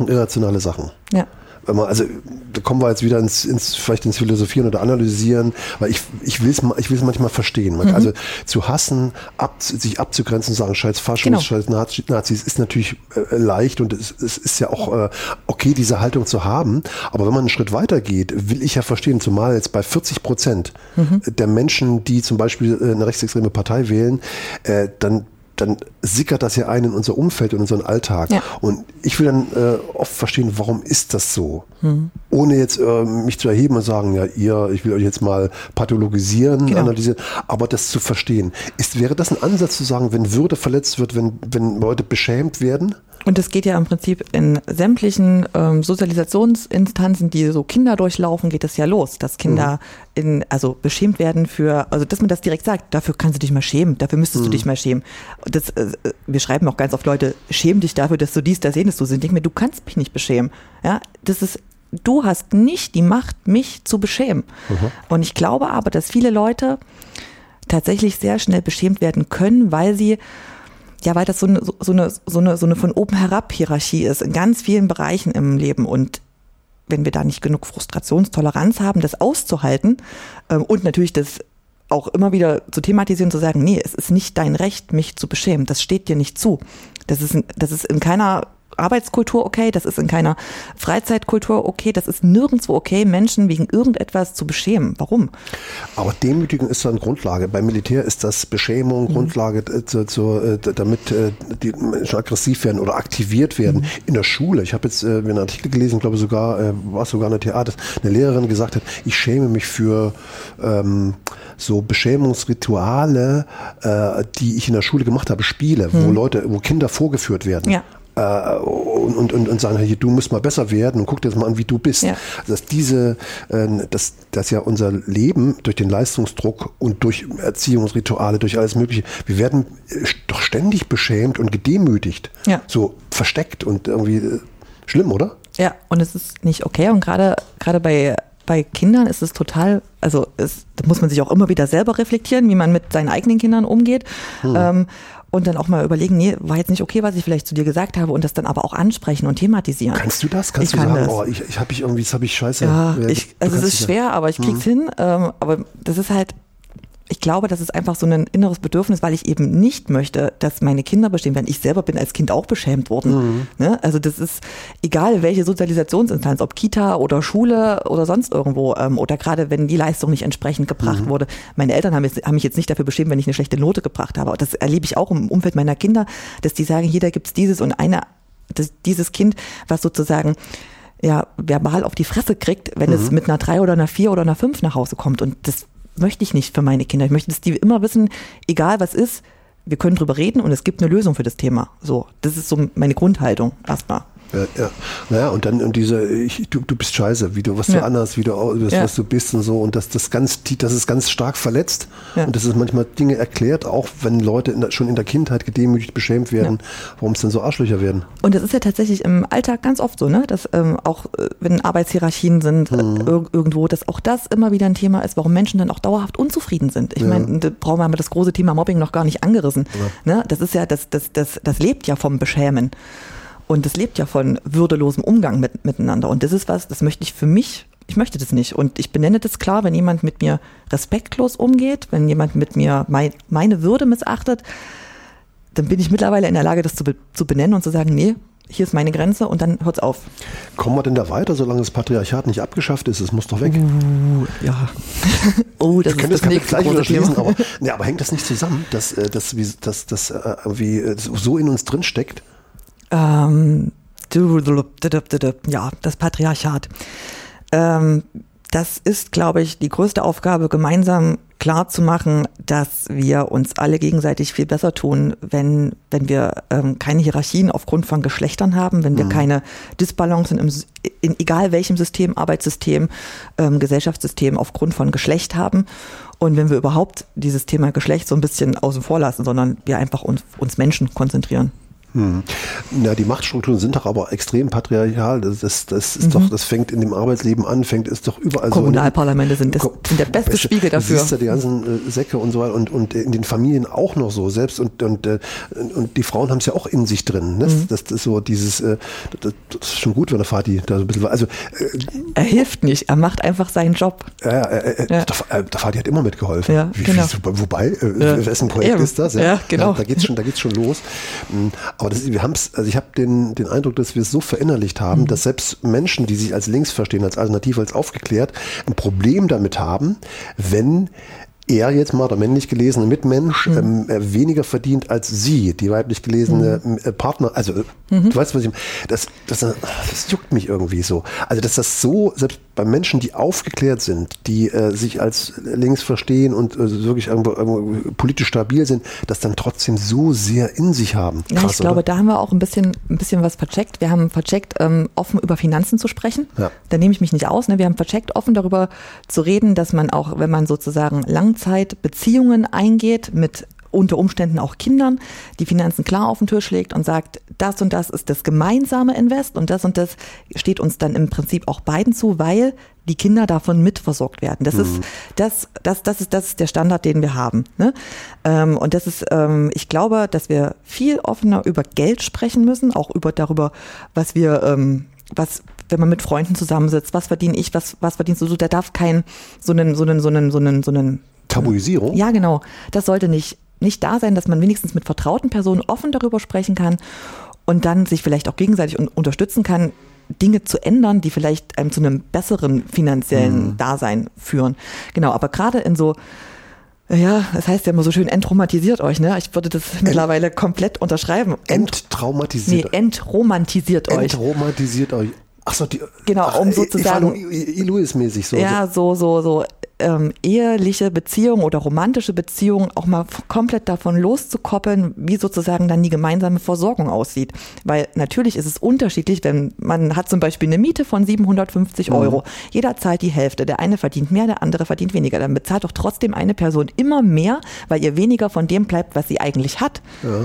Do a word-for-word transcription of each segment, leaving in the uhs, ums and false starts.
Sachen, irrationale Sachen. Ja. Wenn man, also da kommen wir jetzt wieder ins, ins vielleicht ins Philosophieren oder Analysieren, weil ich ich will es ich will es manchmal verstehen. Man, mhm. Also zu hassen, ab, sich abzugrenzen, sagen Scheiß Faschos, genau. Scheiß Nazis ist natürlich äh, leicht und es, es ist ja auch äh, okay, diese Haltung zu haben. Aber wenn man einen Schritt weiter geht, will ich ja verstehen, zumal jetzt bei vierzig Prozent mhm. der Menschen, die zum Beispiel eine rechtsextreme Partei wählen, äh, dann dann sickert das ja ein in unser Umfeld und in unseren Alltag. Ja. Und ich will dann äh, oft verstehen, warum ist das so? Mhm. Ohne jetzt äh, mich zu erheben und sagen, ja, ihr, ich will euch jetzt mal pathologisieren, genau. analysieren, aber das zu verstehen. Ist, wäre das ein Ansatz zu sagen, wenn Würde verletzt wird, wenn, wenn Leute beschämt werden? Und das geht ja im Prinzip in sämtlichen ähm, Sozialisationsinstanzen, die so Kinder durchlaufen, geht es ja los, dass Kinder mhm. in, also beschämt werden für, also dass man das direkt sagt, dafür kannst du dich mal schämen, dafür müsstest mhm. du dich mal schämen. Das, äh, wir schreiben auch ganz oft Leute, schäm dich dafür, dass du dies, das, jenes du sind. Denk mir, du kannst mich nicht beschämen. Ja, das ist, du hast nicht die Macht, mich zu beschämen. Mhm. Und ich glaube aber, dass viele Leute tatsächlich sehr schnell beschämt werden können, weil sie Ja, weil das so eine, so eine, so eine, so eine von oben herab Hierarchie ist in ganz vielen Bereichen im Leben. Und wenn wir da nicht genug Frustrationstoleranz haben, das auszuhalten ähm, und natürlich das auch immer wieder zu thematisieren, zu sagen, nee, es ist nicht dein Recht, mich zu beschämen. Das steht dir nicht zu. Das ist, das ist in keiner Arbeitskultur okay, das ist in keiner Freizeitkultur okay, das ist nirgendwo okay, Menschen wegen irgendetwas zu beschämen. Warum? Aber Demütigung ist dann Grundlage. Beim Militär ist das Beschämung mhm. Grundlage, äh, zu, zu, äh, damit äh, die Menschen aggressiv werden oder aktiviert werden. Mhm. In der Schule, ich habe jetzt äh, einen Artikel gelesen, glaube sogar, äh, war es sogar eine Theater, eine Lehrerin gesagt hat, ich schäme mich für ähm, so Beschämungsrituale, äh, die ich in der Schule gemacht habe, Spiele, mhm. wo Leute, wo Kinder vorgeführt werden. Ja. Und, und, und sagen, hey, du musst mal besser werden und guck dir das mal an, wie du bist. Ja. Dass diese, dass, dass ja unser Leben durch den Leistungsdruck und durch Erziehungsrituale, durch alles Mögliche, wir werden doch ständig beschämt und gedemütigt. Ja. So versteckt und irgendwie schlimm, oder? Ja, und es ist nicht okay. Und gerade, gerade bei, bei Kindern ist es total, also es, da muss man sich auch immer wieder selber reflektieren, wie man mit seinen eigenen Kindern umgeht. Hm. Ähm, Und dann auch mal überlegen, nee, war jetzt nicht okay, was ich vielleicht zu dir gesagt habe und das dann aber auch ansprechen und thematisieren. Kannst du das? Kannst ich du kann sagen, das. oh, ich, ich habe ich irgendwie, das habe ich scheiße. Ja, ich, also es ist schwer, ja. aber ich krieg's mhm. hin. Ähm, aber das ist halt, ich glaube, das ist einfach so ein inneres Bedürfnis, weil ich eben nicht möchte, dass meine Kinder beschämt werden. Ich selber bin als Kind auch beschämt worden. Mhm. Ne? Also das ist egal, welche Sozialisationsinstanz, ob Kita oder Schule oder sonst irgendwo ähm, oder gerade wenn die Leistung nicht entsprechend gebracht mhm. wurde. Meine Eltern haben, jetzt, haben mich jetzt nicht dafür beschämt, wenn ich eine schlechte Note gebracht habe. Das erlebe ich auch im Umfeld meiner Kinder, dass die sagen, hier, da gibt's dieses und eine, das, dieses Kind, was sozusagen ja verbal auf die Fresse kriegt, wenn mhm. es mit einer drei oder einer vier oder einer fünf nach Hause kommt. Und das möchte ich nicht für meine Kinder. Ich möchte, dass die immer wissen, egal was ist, wir können drüber reden und es gibt eine Lösung für das Thema. So, das ist so meine Grundhaltung erstmal. Ja, ja. Naja, und dann und diese, ich, du, du bist scheiße, wie du, was du ja. anders, wie du, was, ja. was du bist und so, und das, das ganz, das ist ganz stark verletzt. Ja. Und das ist manchmal Dinge erklärt, auch wenn Leute in der, schon in der Kindheit gedemütigt, beschämt werden, ja. warum es dann so Arschlöcher werden. Und das ist ja tatsächlich im Alltag ganz oft so, ne, dass ähm, auch, äh, wenn Arbeitshierarchien sind, mhm. äh, ir- irgendwo, dass auch das immer wieder ein Thema ist, warum Menschen dann auch dauerhaft unzufrieden sind. Ich ja. meine, da brauchen wir mal das große Thema Mobbing noch gar nicht angerissen. Ja. Ne? Das ist ja, das, das, das, das lebt ja vom Beschämen. Und das lebt ja von würdelosem Umgang mit, miteinander. Und das ist was, das möchte ich für mich, ich möchte das nicht. Und ich benenne das klar, wenn jemand mit mir respektlos umgeht, wenn jemand mit mir mein, meine Würde missachtet, dann bin ich mittlerweile in der Lage, das zu, be, zu benennen und zu sagen, nee, hier ist meine Grenze und dann hört's auf. Kommen wir denn da weiter, solange das Patriarchat nicht abgeschafft ist? Es muss doch weg. Uh, ja. oh, das ich ist das nächste gleich wieder schließen, aber, nee, aber hängt das nicht zusammen, dass das wie, dass, dass, äh, wie, so in uns drin steckt? Ähm, ja, das Patriarchat. Ähm, das ist, glaube ich, die größte Aufgabe, gemeinsam klar zu machen, dass wir uns alle gegenseitig viel besser tun, wenn, wenn wir ähm, keine Hierarchien aufgrund von Geschlechtern haben, wenn wir mhm. keine Disbalancen im, in egal welchem System, Arbeitssystem, ähm, Gesellschaftssystem aufgrund von Geschlecht haben. Und wenn wir überhaupt dieses Thema Geschlecht so ein bisschen außen vor lassen, sondern wir einfach uns, uns Menschen konzentrieren. Hm. Na, die Machtstrukturen sind doch aber extrem patriarchal. Das, das, das ist mhm. doch, das fängt in dem Arbeitsleben an, fängt ist doch überall. Kommunalparlamente so sind, das, sind der beste beste, Spiegel dafür. Du siehst ja die ganzen äh, Säcke und so weiter und, und in den Familien auch noch so selbst und, und, äh, und die Frauen haben es ja auch in sich drin. Ne? Mhm. Das, das ist so dieses, äh, das, das ist schon gut, wenn der Vati da so ein bisschen, also. Äh, er hilft nicht, er macht einfach seinen Job. Ja, äh, äh, ja. Der, der Vati hat immer mitgeholfen. Ja, wie, genau. wie, wobei, äh, ja. wessen Projekt Eben. ist das? Ja, ja genau. Ja, da geht's schon, da geht's schon los. Aber das ist, wir haben es, also ich habe den, den Eindruck, dass wir es so verinnerlicht haben, mhm. dass selbst Menschen, die sich als links verstehen, als alternativ, als aufgeklärt, ein Problem damit haben, wenn er jetzt mal, der männlich gelesene Mitmensch, mhm. ähm, weniger verdient als sie, die weiblich gelesene mhm. äh, Partner. Also, mhm. du weißt, was ich meine. Das, das, das juckt mich irgendwie so. Also, dass das so, selbst bei Menschen, die aufgeklärt sind, die äh, sich als links verstehen und äh, wirklich irgendwo, irgendwo politisch stabil sind, das dann trotzdem so sehr in sich haben. Krass, ja, ich glaube, oder? Da haben wir auch ein bisschen, ein bisschen was vercheckt. Wir haben vercheckt, ähm, offen über Finanzen zu sprechen. Ja. Da nehme ich mich nicht aus. Ne? Wir haben vercheckt, offen darüber zu reden, dass man auch, wenn man sozusagen Langzeitbeziehungen eingeht mit unter Umständen auch Kindern, die Finanzen klar auf den Tisch legt und sagt, das und das ist das gemeinsame Invest und das und das steht uns dann im Prinzip auch beiden zu, weil die Kinder davon mitversorgt werden. Das mhm. ist das, das, das ist das ist der Standard, den wir haben. Ne? Ähm, und das ist, ähm, ich glaube, dass wir viel offener über Geld sprechen müssen, auch über darüber, was wir, ähm, was wenn man mit Freunden zusammensitzt, was verdiene ich, was was verdienst du? Da darf kein so einen so einen so einen so einen so einen Tabuisierung. Ja, genau. Das sollte nicht nicht da sein, dass man wenigstens mit vertrauten Personen offen darüber sprechen kann und dann sich vielleicht auch gegenseitig un- unterstützen kann, Dinge zu ändern, die vielleicht einem zu einem besseren finanziellen mhm. Dasein führen. Genau, aber gerade in so, ja, das heißt ja immer so schön, entromantisiert euch, ne? Ich würde das Ent- mittlerweile komplett unterschreiben. Enttraumatisiert. Nee, entromantisiert euch. Entromantisiert euch. Ach so, die, genau, ach, um sozusagen Louis-mäßig so. Ja, so, so, so ähm, eheliche Beziehungen oder romantische Beziehungen auch mal f- komplett davon loszukoppeln, wie sozusagen dann die gemeinsame Versorgung aussieht. Weil natürlich ist es unterschiedlich, wenn man hat zum Beispiel eine Miete von siebenhundertfünfzig mhm. Euro. Jeder zahlt die Hälfte. Der eine verdient mehr, der andere verdient weniger. Dann bezahlt doch trotzdem eine Person immer mehr, weil ihr weniger von dem bleibt, was sie eigentlich hat. Ja.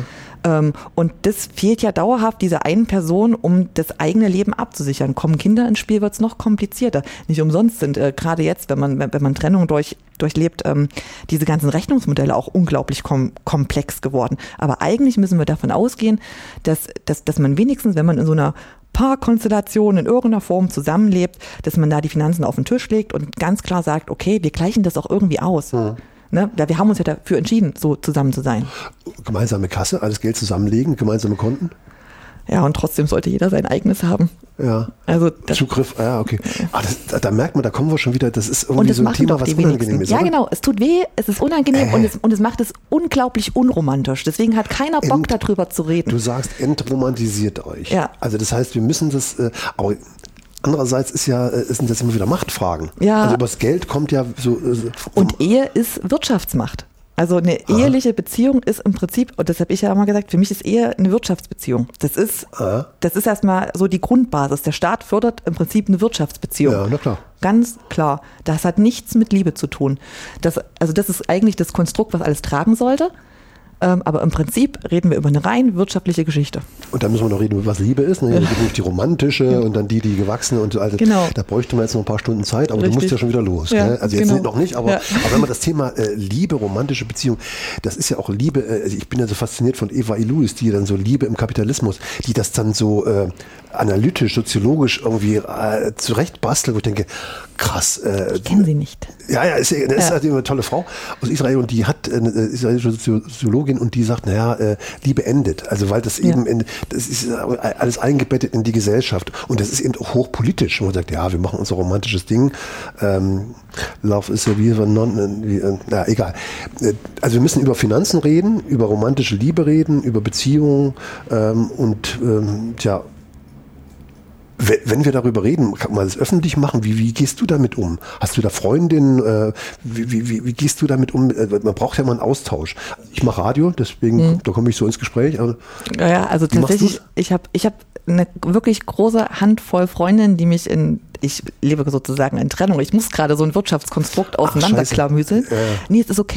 Und das fehlt ja dauerhaft dieser einen Person, um das eigene Leben abzusichern. Kommen Kinder ins Spiel, wird es noch komplizierter. Nicht umsonst sind äh, gerade jetzt, wenn man wenn man Trennung durch, durchlebt, ähm, diese ganzen Rechnungsmodelle auch unglaublich kom- komplex geworden. Aber eigentlich müssen wir davon ausgehen, dass, dass, dass man wenigstens, wenn man in so einer Paarkonstellation in irgendeiner Form zusammenlebt, dass man da die Finanzen auf den Tisch legt und ganz klar sagt, okay, wir gleichen das auch irgendwie aus. Ja. Ne? Wir haben uns ja dafür entschieden, so zusammen zu sein. Gemeinsame Kasse, alles Geld zusammenlegen, gemeinsame Konten? Ja, und trotzdem sollte jeder sein eigenes haben. Ja, also Zugriff, ja, okay. Ah, das, da, da merkt man, da kommen wir schon wieder, das ist irgendwie das so ein Thema, was unangenehm ist. Ja, oder? Genau, es tut weh, es ist unangenehm äh. und, es, und es macht es unglaublich unromantisch. Deswegen hat keiner Bock, Ent, darüber zu reden. Du sagst, entromantisiert euch. Ja. Also das heißt, wir müssen das, äh, aber andererseits ist ja, sind das immer wieder Machtfragen. Ja. Also übers Geld kommt ja so. so und Ehe ist Wirtschaftsmacht. Also eine Aha. eheliche Beziehung ist im Prinzip, und das habe ich ja immer gesagt, für mich ist Ehe eine Wirtschaftsbeziehung. Das ist, Aha. das ist erstmal so die Grundbasis. Der Staat fördert im Prinzip eine Wirtschaftsbeziehung. Ja, na klar. Ganz klar. Das hat nichts mit Liebe zu tun. Das, also das ist eigentlich das Konstrukt, was alles tragen sollte. Ähm, aber im Prinzip reden wir über eine rein wirtschaftliche Geschichte. Und da müssen wir noch reden, was Liebe ist. Ne? Ja. Die romantische ja. und dann die, die gewachsene. Und so. Also genau. Da bräuchte man jetzt noch ein paar Stunden Zeit, aber Richtig. Du musst ja schon wieder los. Ja, gell? Also jetzt genau. noch nicht, aber, ja. aber wenn man das Thema äh, Liebe, romantische Beziehung, das ist ja auch Liebe, äh, also ich bin ja so fasziniert von Eva Illouis, die dann so Liebe im Kapitalismus, die das dann so äh, analytisch, soziologisch irgendwie äh, zurechtbastelt, wo ich denke, krass. Äh, ich kenne sie nicht. Ja, ja, ist, ist ja. halt eine tolle Frau aus Israel und die hat eine israelische Soziologin und die sagt, naja, äh, Liebe endet. Also weil das ja. eben, in, das ist alles eingebettet in die Gesellschaft und das ist eben auch hochpolitisch. Und man sagt, ja, wir machen unser romantisches Ding. Ähm, Love is a wie, non, wie, äh, na, egal. Also wir müssen über Finanzen reden, über romantische Liebe reden, über Beziehungen ähm, und ähm, tja, wenn wir darüber reden, kann man das öffentlich machen? Wie, wie gehst du damit um? Hast du da Freundinnen? Äh, wie, wie, wie gehst du damit um? Man braucht ja mal einen Austausch. Ich mache Radio, deswegen hm. da komme ich so ins Gespräch. Also, ja, also tatsächlich, ich habe ich hab eine wirklich große Handvoll Freundinnen, die mich in, ich lebe sozusagen in Trennung. Ich muss gerade so ein Wirtschaftskonstrukt auseinanderklamüseln. Äh. Nee, es ist okay.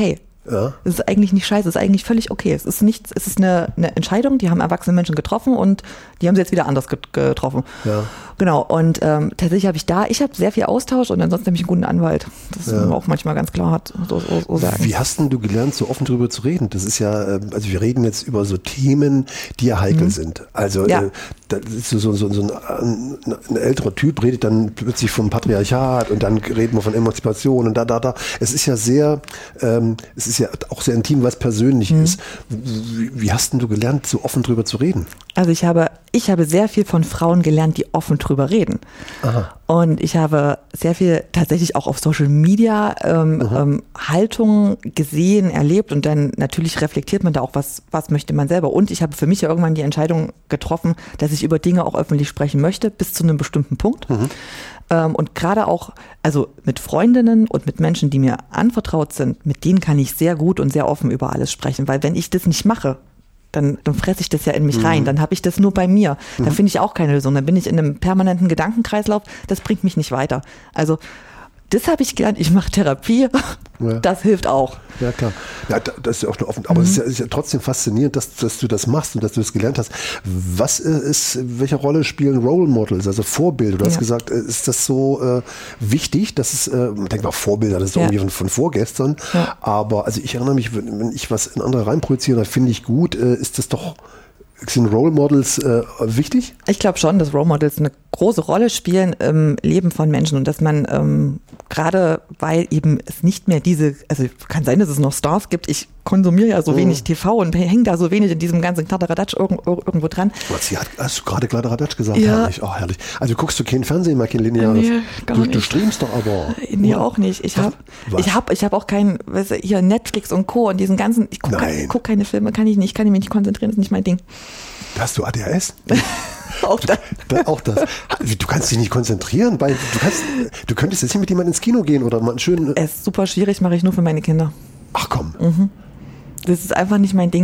Ja. Es ist eigentlich nicht scheiße, es ist eigentlich völlig okay. Es ist nichts, es ist eine, eine Entscheidung, die haben erwachsene Menschen getroffen und die haben sie jetzt wieder anders getroffen. Ja. Genau, und ähm, tatsächlich habe ich da, ich habe sehr viel Austausch und ansonsten habe ich einen guten Anwalt. Das ja. man auch manchmal ganz klar hat, so, so, so sagen. Wie hast denn du gelernt, so offen drüber zu reden? Das ist ja, also wir reden jetzt über so Themen, die ja heikel mhm. sind. Also ja. äh, da ist so, so, so, so ein, ein älterer Typ redet dann plötzlich vom Patriarchat und dann reden wir von Emanzipation und da, da, da. Es ist ja sehr, ähm, es ist ja auch sehr intim, was persönlich mhm. ist. Wie, wie hast denn du gelernt, so offen drüber zu reden? Also ich habe, ich habe sehr viel von Frauen gelernt, die offen drüber reden. Aha. Und ich habe sehr viel tatsächlich auch auf Social Media ähm, ähm, Haltungen gesehen, erlebt und dann natürlich reflektiert man da auch, was, was möchte man selber. Und ich habe für mich ja irgendwann die Entscheidung getroffen, dass ich über Dinge auch öffentlich sprechen möchte, bis zu einem bestimmten Punkt. Mhm. Ähm, und gerade auch, also mit Freundinnen und mit Menschen, die mir anvertraut sind, mit denen kann ich sehr gut und sehr offen über alles sprechen, weil wenn ich das nicht mache, Dann, dann fresse ich das ja in mich rein, dann habe ich das nur bei mir. Dann finde ich auch keine Lösung. Dann bin ich in einem permanenten Gedankenkreislauf, das bringt mich nicht weiter. Also das habe ich gelernt, ich mache Therapie, ja. das hilft auch. Ja, klar. Ja, das ist ja auch eine offen, aber mhm. es ist ja, ist ja trotzdem faszinierend, dass, dass du das machst und dass du das gelernt hast. Was ist, welche Rolle spielen Role Models, also Vorbilder? Du hast ja. gesagt, ist das so äh, wichtig, dass es, äh, man denkt mal Vorbilder, das ist ja. irgendwie von, von vorgestern, ja. aber also ich erinnere mich, wenn, wenn ich was in andere reinprojiziere, finde ich gut, äh, ist das doch, sind Role Models äh, wichtig? Ich glaube schon, dass Role Models eine große Rolle spielen im Leben von Menschen und dass man ähm, gerade, weil eben es nicht mehr diese, also kann sein, dass es noch Stars gibt, ich konsumiere ja so mhm. wenig T V und hänge da so wenig in diesem ganzen Kladderadatsch irgendwo, irgendwo dran. Was, hat, hast du gerade Kladderadatsch gesagt? Ja. Herrlich, oh herrlich. Also guckst du kein Fernsehen, mal kein lineares? Nee, gar du, nicht. du streamst doch aber. Nee, oder? Auch nicht. Ich habe ich hab, ich hab auch kein, weißt du, hier Netflix und Co. und diesen ganzen, ich gucke guck keine Filme, kann ich nicht, kann ich mich nicht konzentrieren, das ist nicht mein Ding. Hast du A D H S? Auch das. Da, auch das. Du kannst dich nicht konzentrieren, weil du kannst, du könntest jetzt nicht mit jemandem ins Kino gehen oder mal einen schönen. Es ist super schwierig, mache ich nur für meine Kinder. Ach komm. Mhm. Das ist einfach nicht mein Ding.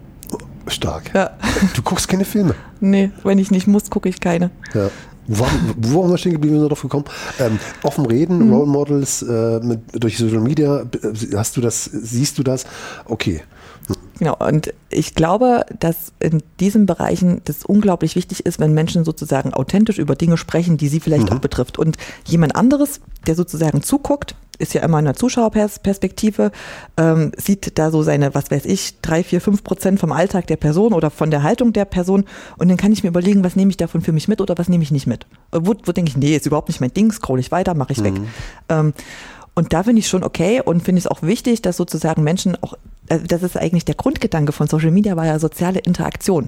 Stark. Ja. Du guckst keine Filme? Nee, wenn ich nicht muss, gucke ich keine. Ja. Wo, wo waren wir stehen geblieben, sind wir drauf gekommen? Ähm, offen reden, mhm. Role Models äh, mit, durch Social Media, hast du das, siehst du das? Okay. Genau, und ich glaube, dass in diesen Bereichen das unglaublich wichtig ist, wenn Menschen sozusagen authentisch über Dinge sprechen, die sie vielleicht mhm. auch betrifft. Und jemand anderes, der sozusagen zuguckt, ist ja immer in einer Zuschauerperspektive, ähm, sieht da so seine, was weiß ich, drei, vier, fünf Prozent vom Alltag der Person oder von der Haltung der Person und dann kann ich mir überlegen, was nehme ich davon für mich mit oder was nehme ich nicht mit. Wo, wo denke ich, nee, ist überhaupt nicht mein Ding, scroll ich weiter, mache ich mhm. weg. Ähm, und da finde ich schon okay und finde es auch wichtig, dass sozusagen Menschen auch, also das ist eigentlich der Grundgedanke von Social Media, war ja soziale Interaktion.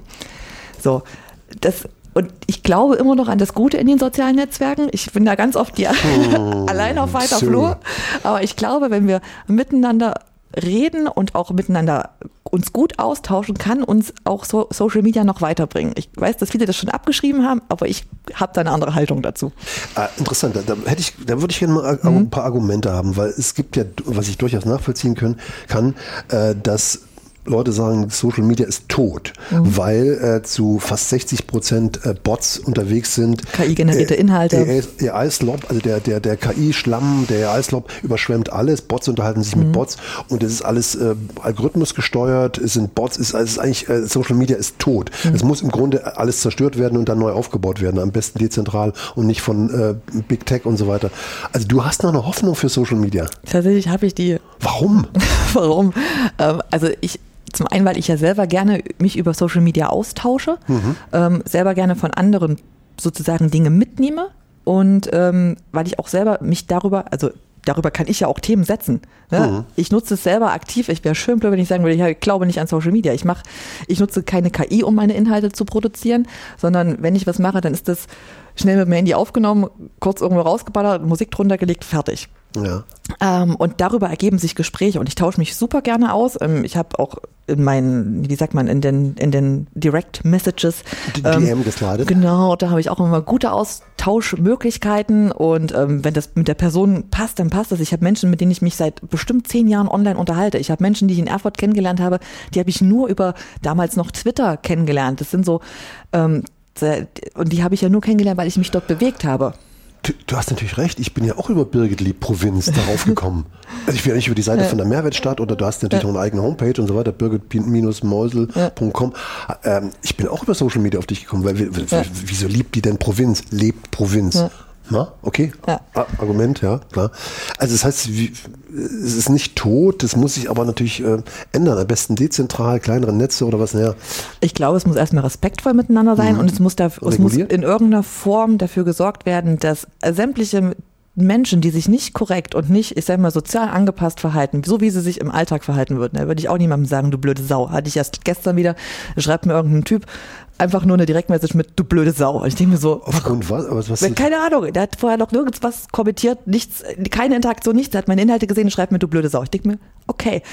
So, das Und ich glaube immer noch an das Gute in den sozialen Netzwerken. Ich bin da ganz oft die oh, allein auf weiter so. Flur. Aber ich glaube, wenn wir miteinander reden und auch miteinander uns gut austauschen, kann uns auch so Social Media noch weiterbringen. Ich weiß, dass viele das schon abgeschrieben haben, aber ich habe da eine andere Haltung dazu. Ah, interessant, da, hätte ich, da würde ich gerne mal mhm. ein paar Argumente haben, weil es gibt ja, was ich durchaus nachvollziehen können, kann, äh, dass Leute sagen, Social Media ist tot, mhm. weil äh, zu fast sechzig Prozent äh, Bots unterwegs sind. K I-generierte äh, Inhalte. Der A I-Slob, also der, der, der K I-Schlamm, der A I-Slob überschwemmt alles. Bots unterhalten sich mhm. mit Bots und es ist alles äh, Algorithmus gesteuert, es sind Bots, es ist, es ist eigentlich, äh, Social Media ist tot. Mhm. Es muss im Grunde alles zerstört werden und dann neu aufgebaut werden, am besten dezentral und nicht von äh, Big Tech und so weiter. Also du hast noch eine Hoffnung für Social Media? Tatsächlich habe ich die. Warum? Warum? Ähm, also ich Zum einen, weil ich ja selber gerne mich über Social Media austausche, mhm. ähm, selber gerne von anderen sozusagen Dinge mitnehme und ähm, weil ich auch selber mich darüber, also darüber kann ich ja auch Themen setzen. Ne? Mhm. Ich nutze es selber aktiv. Ich wäre schön blöd, wenn ich sagen würde, ich glaube nicht an Social Media. Ich mache, ich nutze keine K I, um meine Inhalte zu produzieren, sondern wenn ich was mache, dann ist das schnell mit dem Handy aufgenommen, kurz irgendwo rausgeballert, Musik drunter gelegt, fertig. Ja. Ähm, und darüber ergeben sich Gespräche und ich tausche mich super gerne aus. Ähm, ich habe auch in meinen, wie sagt man, in den, in den Direct Messages D M geslidet. Genau, da habe ich auch immer gute Austauschmöglichkeiten und ähm, wenn das mit der Person passt, dann passt das. Ich habe Menschen, mit denen ich mich seit bestimmt zehn Jahren online unterhalte. Ich habe Menschen, die ich in Erfurt kennengelernt habe, die habe ich nur über damals noch Twitter kennengelernt. Das sind so, ähm, und die habe ich ja nur kennengelernt, weil ich mich dort bewegt habe. Du, du hast natürlich recht, ich bin ja auch über Birgit Lieb Provinz darauf gekommen. Also ich bin ja nicht über die Seite von der Mehrwertstadt oder du hast natürlich ja. noch eine eigene Homepage und so weiter, birgit Mausel punkt com. Ja. Ähm, ich bin auch über Social Media auf dich gekommen, weil ja. wieso liebt die denn Provinz? Lebt Provinz. Ja. Na, okay, ja. ah, Argument, ja, klar. Also das heißt, wie, es ist nicht tot, das muss sich aber natürlich äh, ändern, am besten dezentral, kleinere Netze oder was, naja. Ich glaube, es muss erstmal respektvoll miteinander sein mhm. und es muss, da, es muss in irgendeiner Form dafür gesorgt werden, dass sämtliche Menschen, die sich nicht korrekt und nicht, ich sag mal, sozial angepasst verhalten, so wie sie sich im Alltag verhalten würden, da würde ich auch niemandem sagen, du blöde Sau. Hatte ich erst gestern wieder, schreibt mir irgendein Typ, einfach nur eine Direktmessage mit, du blöde Sau. Und ich denke mir so, aufgrund was? Aber was keine Ahnung, der hat vorher noch nirgends was kommentiert, nichts, keine Interaktion, nichts, der hat meine Inhalte gesehen und schreibt mir, du blöde Sau. Ich denke mir, okay,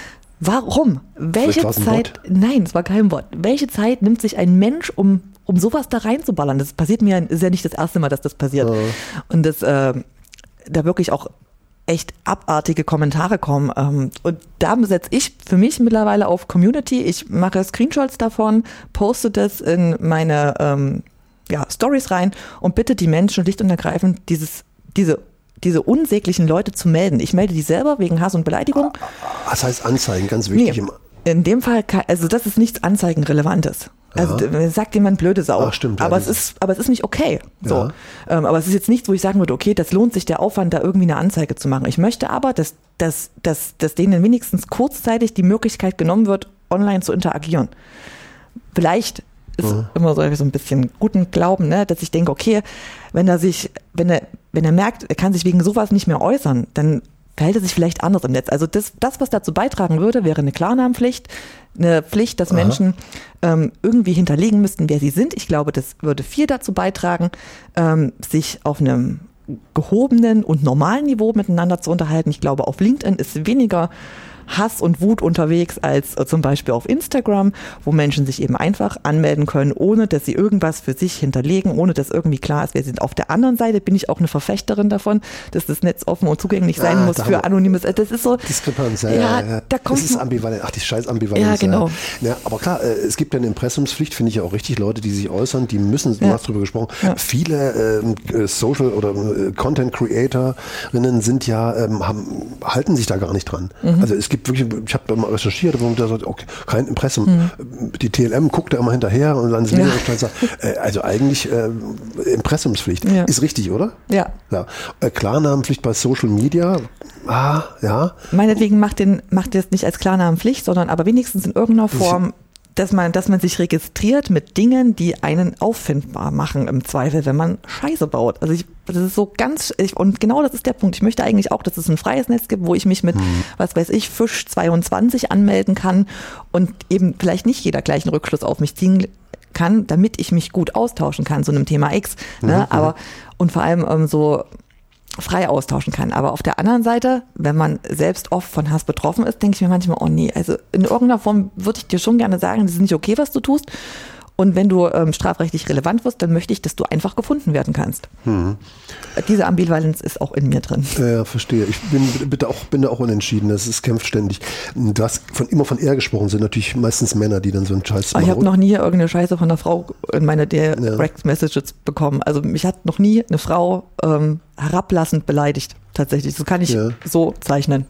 warum? Welche Zeit, nein, es war kein Bot. Welche Zeit nimmt sich ein Mensch, um, um sowas da reinzuballern? Das passiert mir, ist ja nicht das erste Mal, dass das passiert. Ja. Und das, äh, da wirklich auch echt abartige Kommentare kommen. Und da setze ich für mich mittlerweile auf Community. Ich mache Screenshots davon, poste das in meine ähm, ja, Stories rein und bitte die Menschen schlicht und ergreifend dieses, diese diese unsäglichen Leute zu melden. Ich melde die selber wegen Hass und Beleidigung. Das heißt Anzeigen, ganz wichtig. Nee, in dem Fall, also das ist nichts Anzeigenrelevantes. Also ja. sagt jemand blöde Sau. Ach, stimmt, aber ja, es ist, aber es ist nicht okay. So. Ja. Ähm, aber es ist jetzt nichts, wo ich sagen würde, okay, das lohnt sich der Aufwand, da irgendwie eine Anzeige zu machen. Ich möchte aber, dass, dass, dass, dass denen wenigstens kurzzeitig die Möglichkeit genommen wird, online zu interagieren. Vielleicht ist ja. immer so, so ein bisschen guten Glauben, ne, dass ich denke, okay, wenn er sich, wenn er, wenn er merkt, er kann sich wegen sowas nicht mehr äußern, dann verhält er sich vielleicht anders im Netz. Also das, das, was dazu beitragen würde, wäre eine Klarnamenpflicht, eine Pflicht, dass Aha. Menschen ähm, irgendwie hinterlegen müssten, wer sie sind. Ich glaube, das würde viel dazu beitragen, ähm, sich auf einem gehobenen und normalen Niveau miteinander zu unterhalten. Ich glaube, auf LinkedIn ist weniger Hass und Wut unterwegs als äh, zum Beispiel auf Instagram, wo Menschen sich eben einfach anmelden können, ohne dass sie irgendwas für sich hinterlegen, ohne dass irgendwie klar ist, wer sie sind. Auf der anderen Seite bin ich auch eine Verfechterin davon, dass das Netz offen und zugänglich sein ah, muss für anonymes. Das ist so Diskrepanz. Ja, ja, ja, ja. Da kommt das ist ambivalent. Ach, die scheiß Ambivalenz. Ja, genau. Ja. Ja, aber klar, es gibt ja eine Impressumspflicht, finde ich ja auch richtig. Leute, die sich äußern, die müssen, ja. du hast drüber gesprochen, ja. viele äh, Social- oder äh, Content-Creatorinnen sind ja, ähm, haben, halten sich da gar nicht dran. Mhm. Also es gibt wirklich, ich habe da mal recherchiert, wo der sagt, okay, kein Impressum. Mhm. Die T L M guckt da immer hinterher und dann ja. sagt, äh, also eigentlich äh, Impressumspflicht. Ja. Ist richtig, oder? Ja. ja. Äh, Klarnamenpflicht bei Social Media, ah, ja. Meinetwegen macht den, macht das nicht als Klarnamenpflicht, sondern aber wenigstens in irgendeiner Form, dass man, dass man sich registriert mit Dingen, die einen auffindbar machen im Zweifel, wenn man Scheiße baut. Also ich, das ist so ganz, ich, und genau das ist der Punkt. Ich möchte eigentlich auch, dass es ein freies Netz gibt, wo ich mich mit, hm. was weiß ich, Fisch zweiundzwanzig anmelden kann und eben vielleicht nicht jeder gleich einen Rückschluss auf mich ziehen kann, damit ich mich gut austauschen kann zu einem Thema X. Ne? Mhm. Aber, und vor allem ähm, so frei austauschen kann. Aber auf der anderen Seite, wenn man selbst oft von Hass betroffen ist, denke ich mir manchmal, oh nee, also in irgendeiner Form würde ich dir schon gerne sagen, das ist nicht okay, was du tust. Und wenn du ähm, strafrechtlich relevant wirst, dann möchte ich, dass du einfach gefunden werden kannst. Hm. Diese Ambivalenz ist auch in mir drin. Ja, ja, verstehe. Ich bin, bitte auch, bin da auch unentschieden. Das ist, kämpft ständig. Du hast von, immer von er gesprochen, sind natürlich meistens Männer, die dann so einen Scheiß machen. Ich habe noch nie irgendeine Scheiße von einer Frau in meine Direct Messages bekommen. Also mich hat noch nie eine Frau ähm, herablassend beleidigt. Tatsächlich, das kann ich ja. so zeichnen.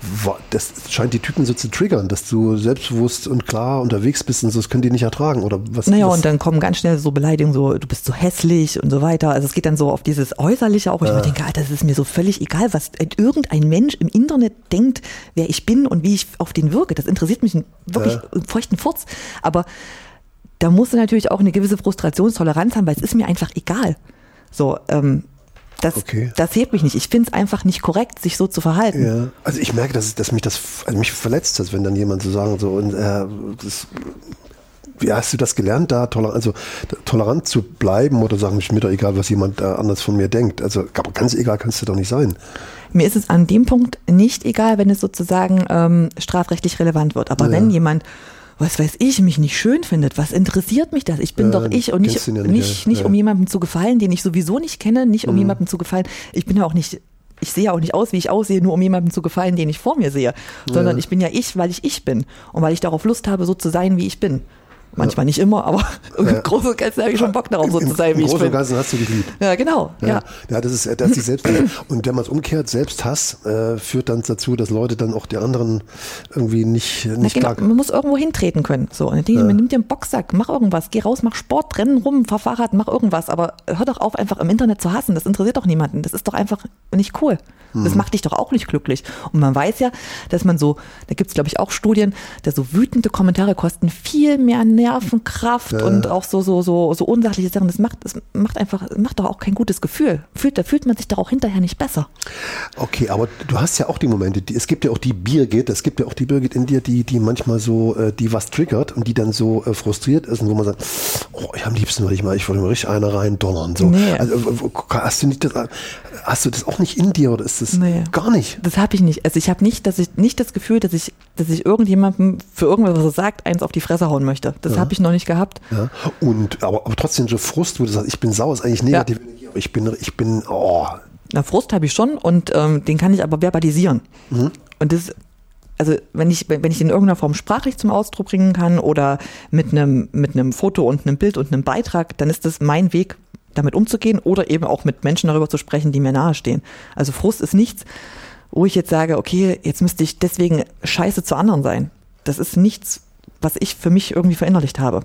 Das scheint die Typen so zu triggern, dass du selbstbewusst und klar unterwegs bist und so, das können die nicht ertragen, oder was? Naja, was? Und dann kommen ganz schnell so Beleidigungen, so du bist so hässlich und so weiter. Also es geht dann so auf dieses Äußerliche auch, wo ja. ich mir denke, Alter, das ist mir so völlig egal, was irgendein Mensch im Internet denkt, wer ich bin und wie ich auf den wirke. Das interessiert mich wirklich ja. einen feuchten Furz. Aber da musst du natürlich auch eine gewisse Frustrationstoleranz haben, weil es ist mir einfach egal. So, ähm, Das, okay. das hebt mich nicht. Ich finde es einfach nicht korrekt, sich so zu verhalten. Ja, also ich merke, dass, dass mich das also mich verletzt hat, wenn dann jemand so sagen, so, und, äh, das, wie hast du das gelernt, da tolerant, also, tolerant zu bleiben oder sagen, ist mir doch egal, was jemand äh, anders von mir denkt. Also aber ganz egal kannst du doch nicht sein. Mir ist es an dem Punkt nicht egal, wenn es sozusagen ähm, strafrechtlich relevant wird. Aber ja. wenn jemand, was weiß ich, mich nicht schön findet, was interessiert mich das? Ich bin ja, doch ich und nicht, ja nicht, nicht, nicht ja. um jemandem zu gefallen, den ich sowieso nicht kenne, nicht um mhm. jemandem zu gefallen. Ich bin ja auch nicht, ich sehe ja auch nicht aus, wie ich aussehe, nur um jemandem zu gefallen, den ich vor mir sehe, sondern ja. ich bin ja ich, weil ich ich bin und weil ich darauf Lust habe, so zu sein, wie ich bin. Manchmal ja. nicht immer, aber im ja. Großen und Ganzen habe ich schon Bock darauf, so Im, zu sein, wie im ich bin. Im Großen und Ganzen hast du dich lieb. Ja, genau. Ja, ja. ja das ist, das ist sich selbst. Und wenn man es umkehrt, Selbsthass äh, führt dann dazu, dass Leute dann auch die anderen irgendwie nicht, nicht Na, genau. Man muss irgendwo hintreten können. So, und ja. Man nimmt dir einen Boxsack, mach irgendwas, geh raus, mach Sport, renn rum, fahr Fahrrad, mach irgendwas. Aber hör doch auf, einfach im Internet zu hassen. Das interessiert doch niemanden. Das ist doch einfach nicht cool. Das macht dich doch auch nicht glücklich. Und man weiß ja, dass man so, da gibt es glaube ich auch Studien, dass so wütende Kommentare kosten viel mehr Nervenkraft ja. und auch so, so, so, so unsachliche Sachen. Das macht, das macht einfach, macht doch auch kein gutes Gefühl. Fühlt, da fühlt man sich doch auch hinterher nicht besser. Okay, aber du hast ja auch die Momente, die, es gibt ja auch die Birgit, es gibt ja auch die Birgit in dir, die, die manchmal so, die was triggert und die dann so äh, frustriert ist und wo man sagt, oh, ich am liebsten würde ich mal, ich wollte mal richtig einer rein donnern. So. Nee. Also, hast du nicht das, hast du das auch nicht in dir oder ist das nee. gar nicht? Das habe ich nicht. Also ich habe nicht, dass ich nicht das Gefühl, dass ich, dass ich irgendjemandem für irgendwas, was er sagt, eins auf die Fresse hauen möchte. Das ja. habe ich noch nicht gehabt. Ja. Und aber, aber trotzdem so Frust, wo du sagst, ich bin sauer, ist eigentlich negativ. Ja. Ich bin, ich bin, oh. Na, Frust habe ich schon und ähm, den kann ich aber verbalisieren. Mhm. Und das, also wenn ich, wenn ich in irgendeiner Form sprachlich zum Ausdruck bringen kann oder mit einem, mit einem Foto und einem Bild und einem Beitrag, dann ist das mein Weg, damit umzugehen oder eben auch mit Menschen darüber zu sprechen, die mir nahestehen. Also Frust ist nichts, wo ich jetzt sage, okay, jetzt müsste ich deswegen scheiße zu anderen sein. Das ist nichts, was ich für mich irgendwie verinnerlicht habe.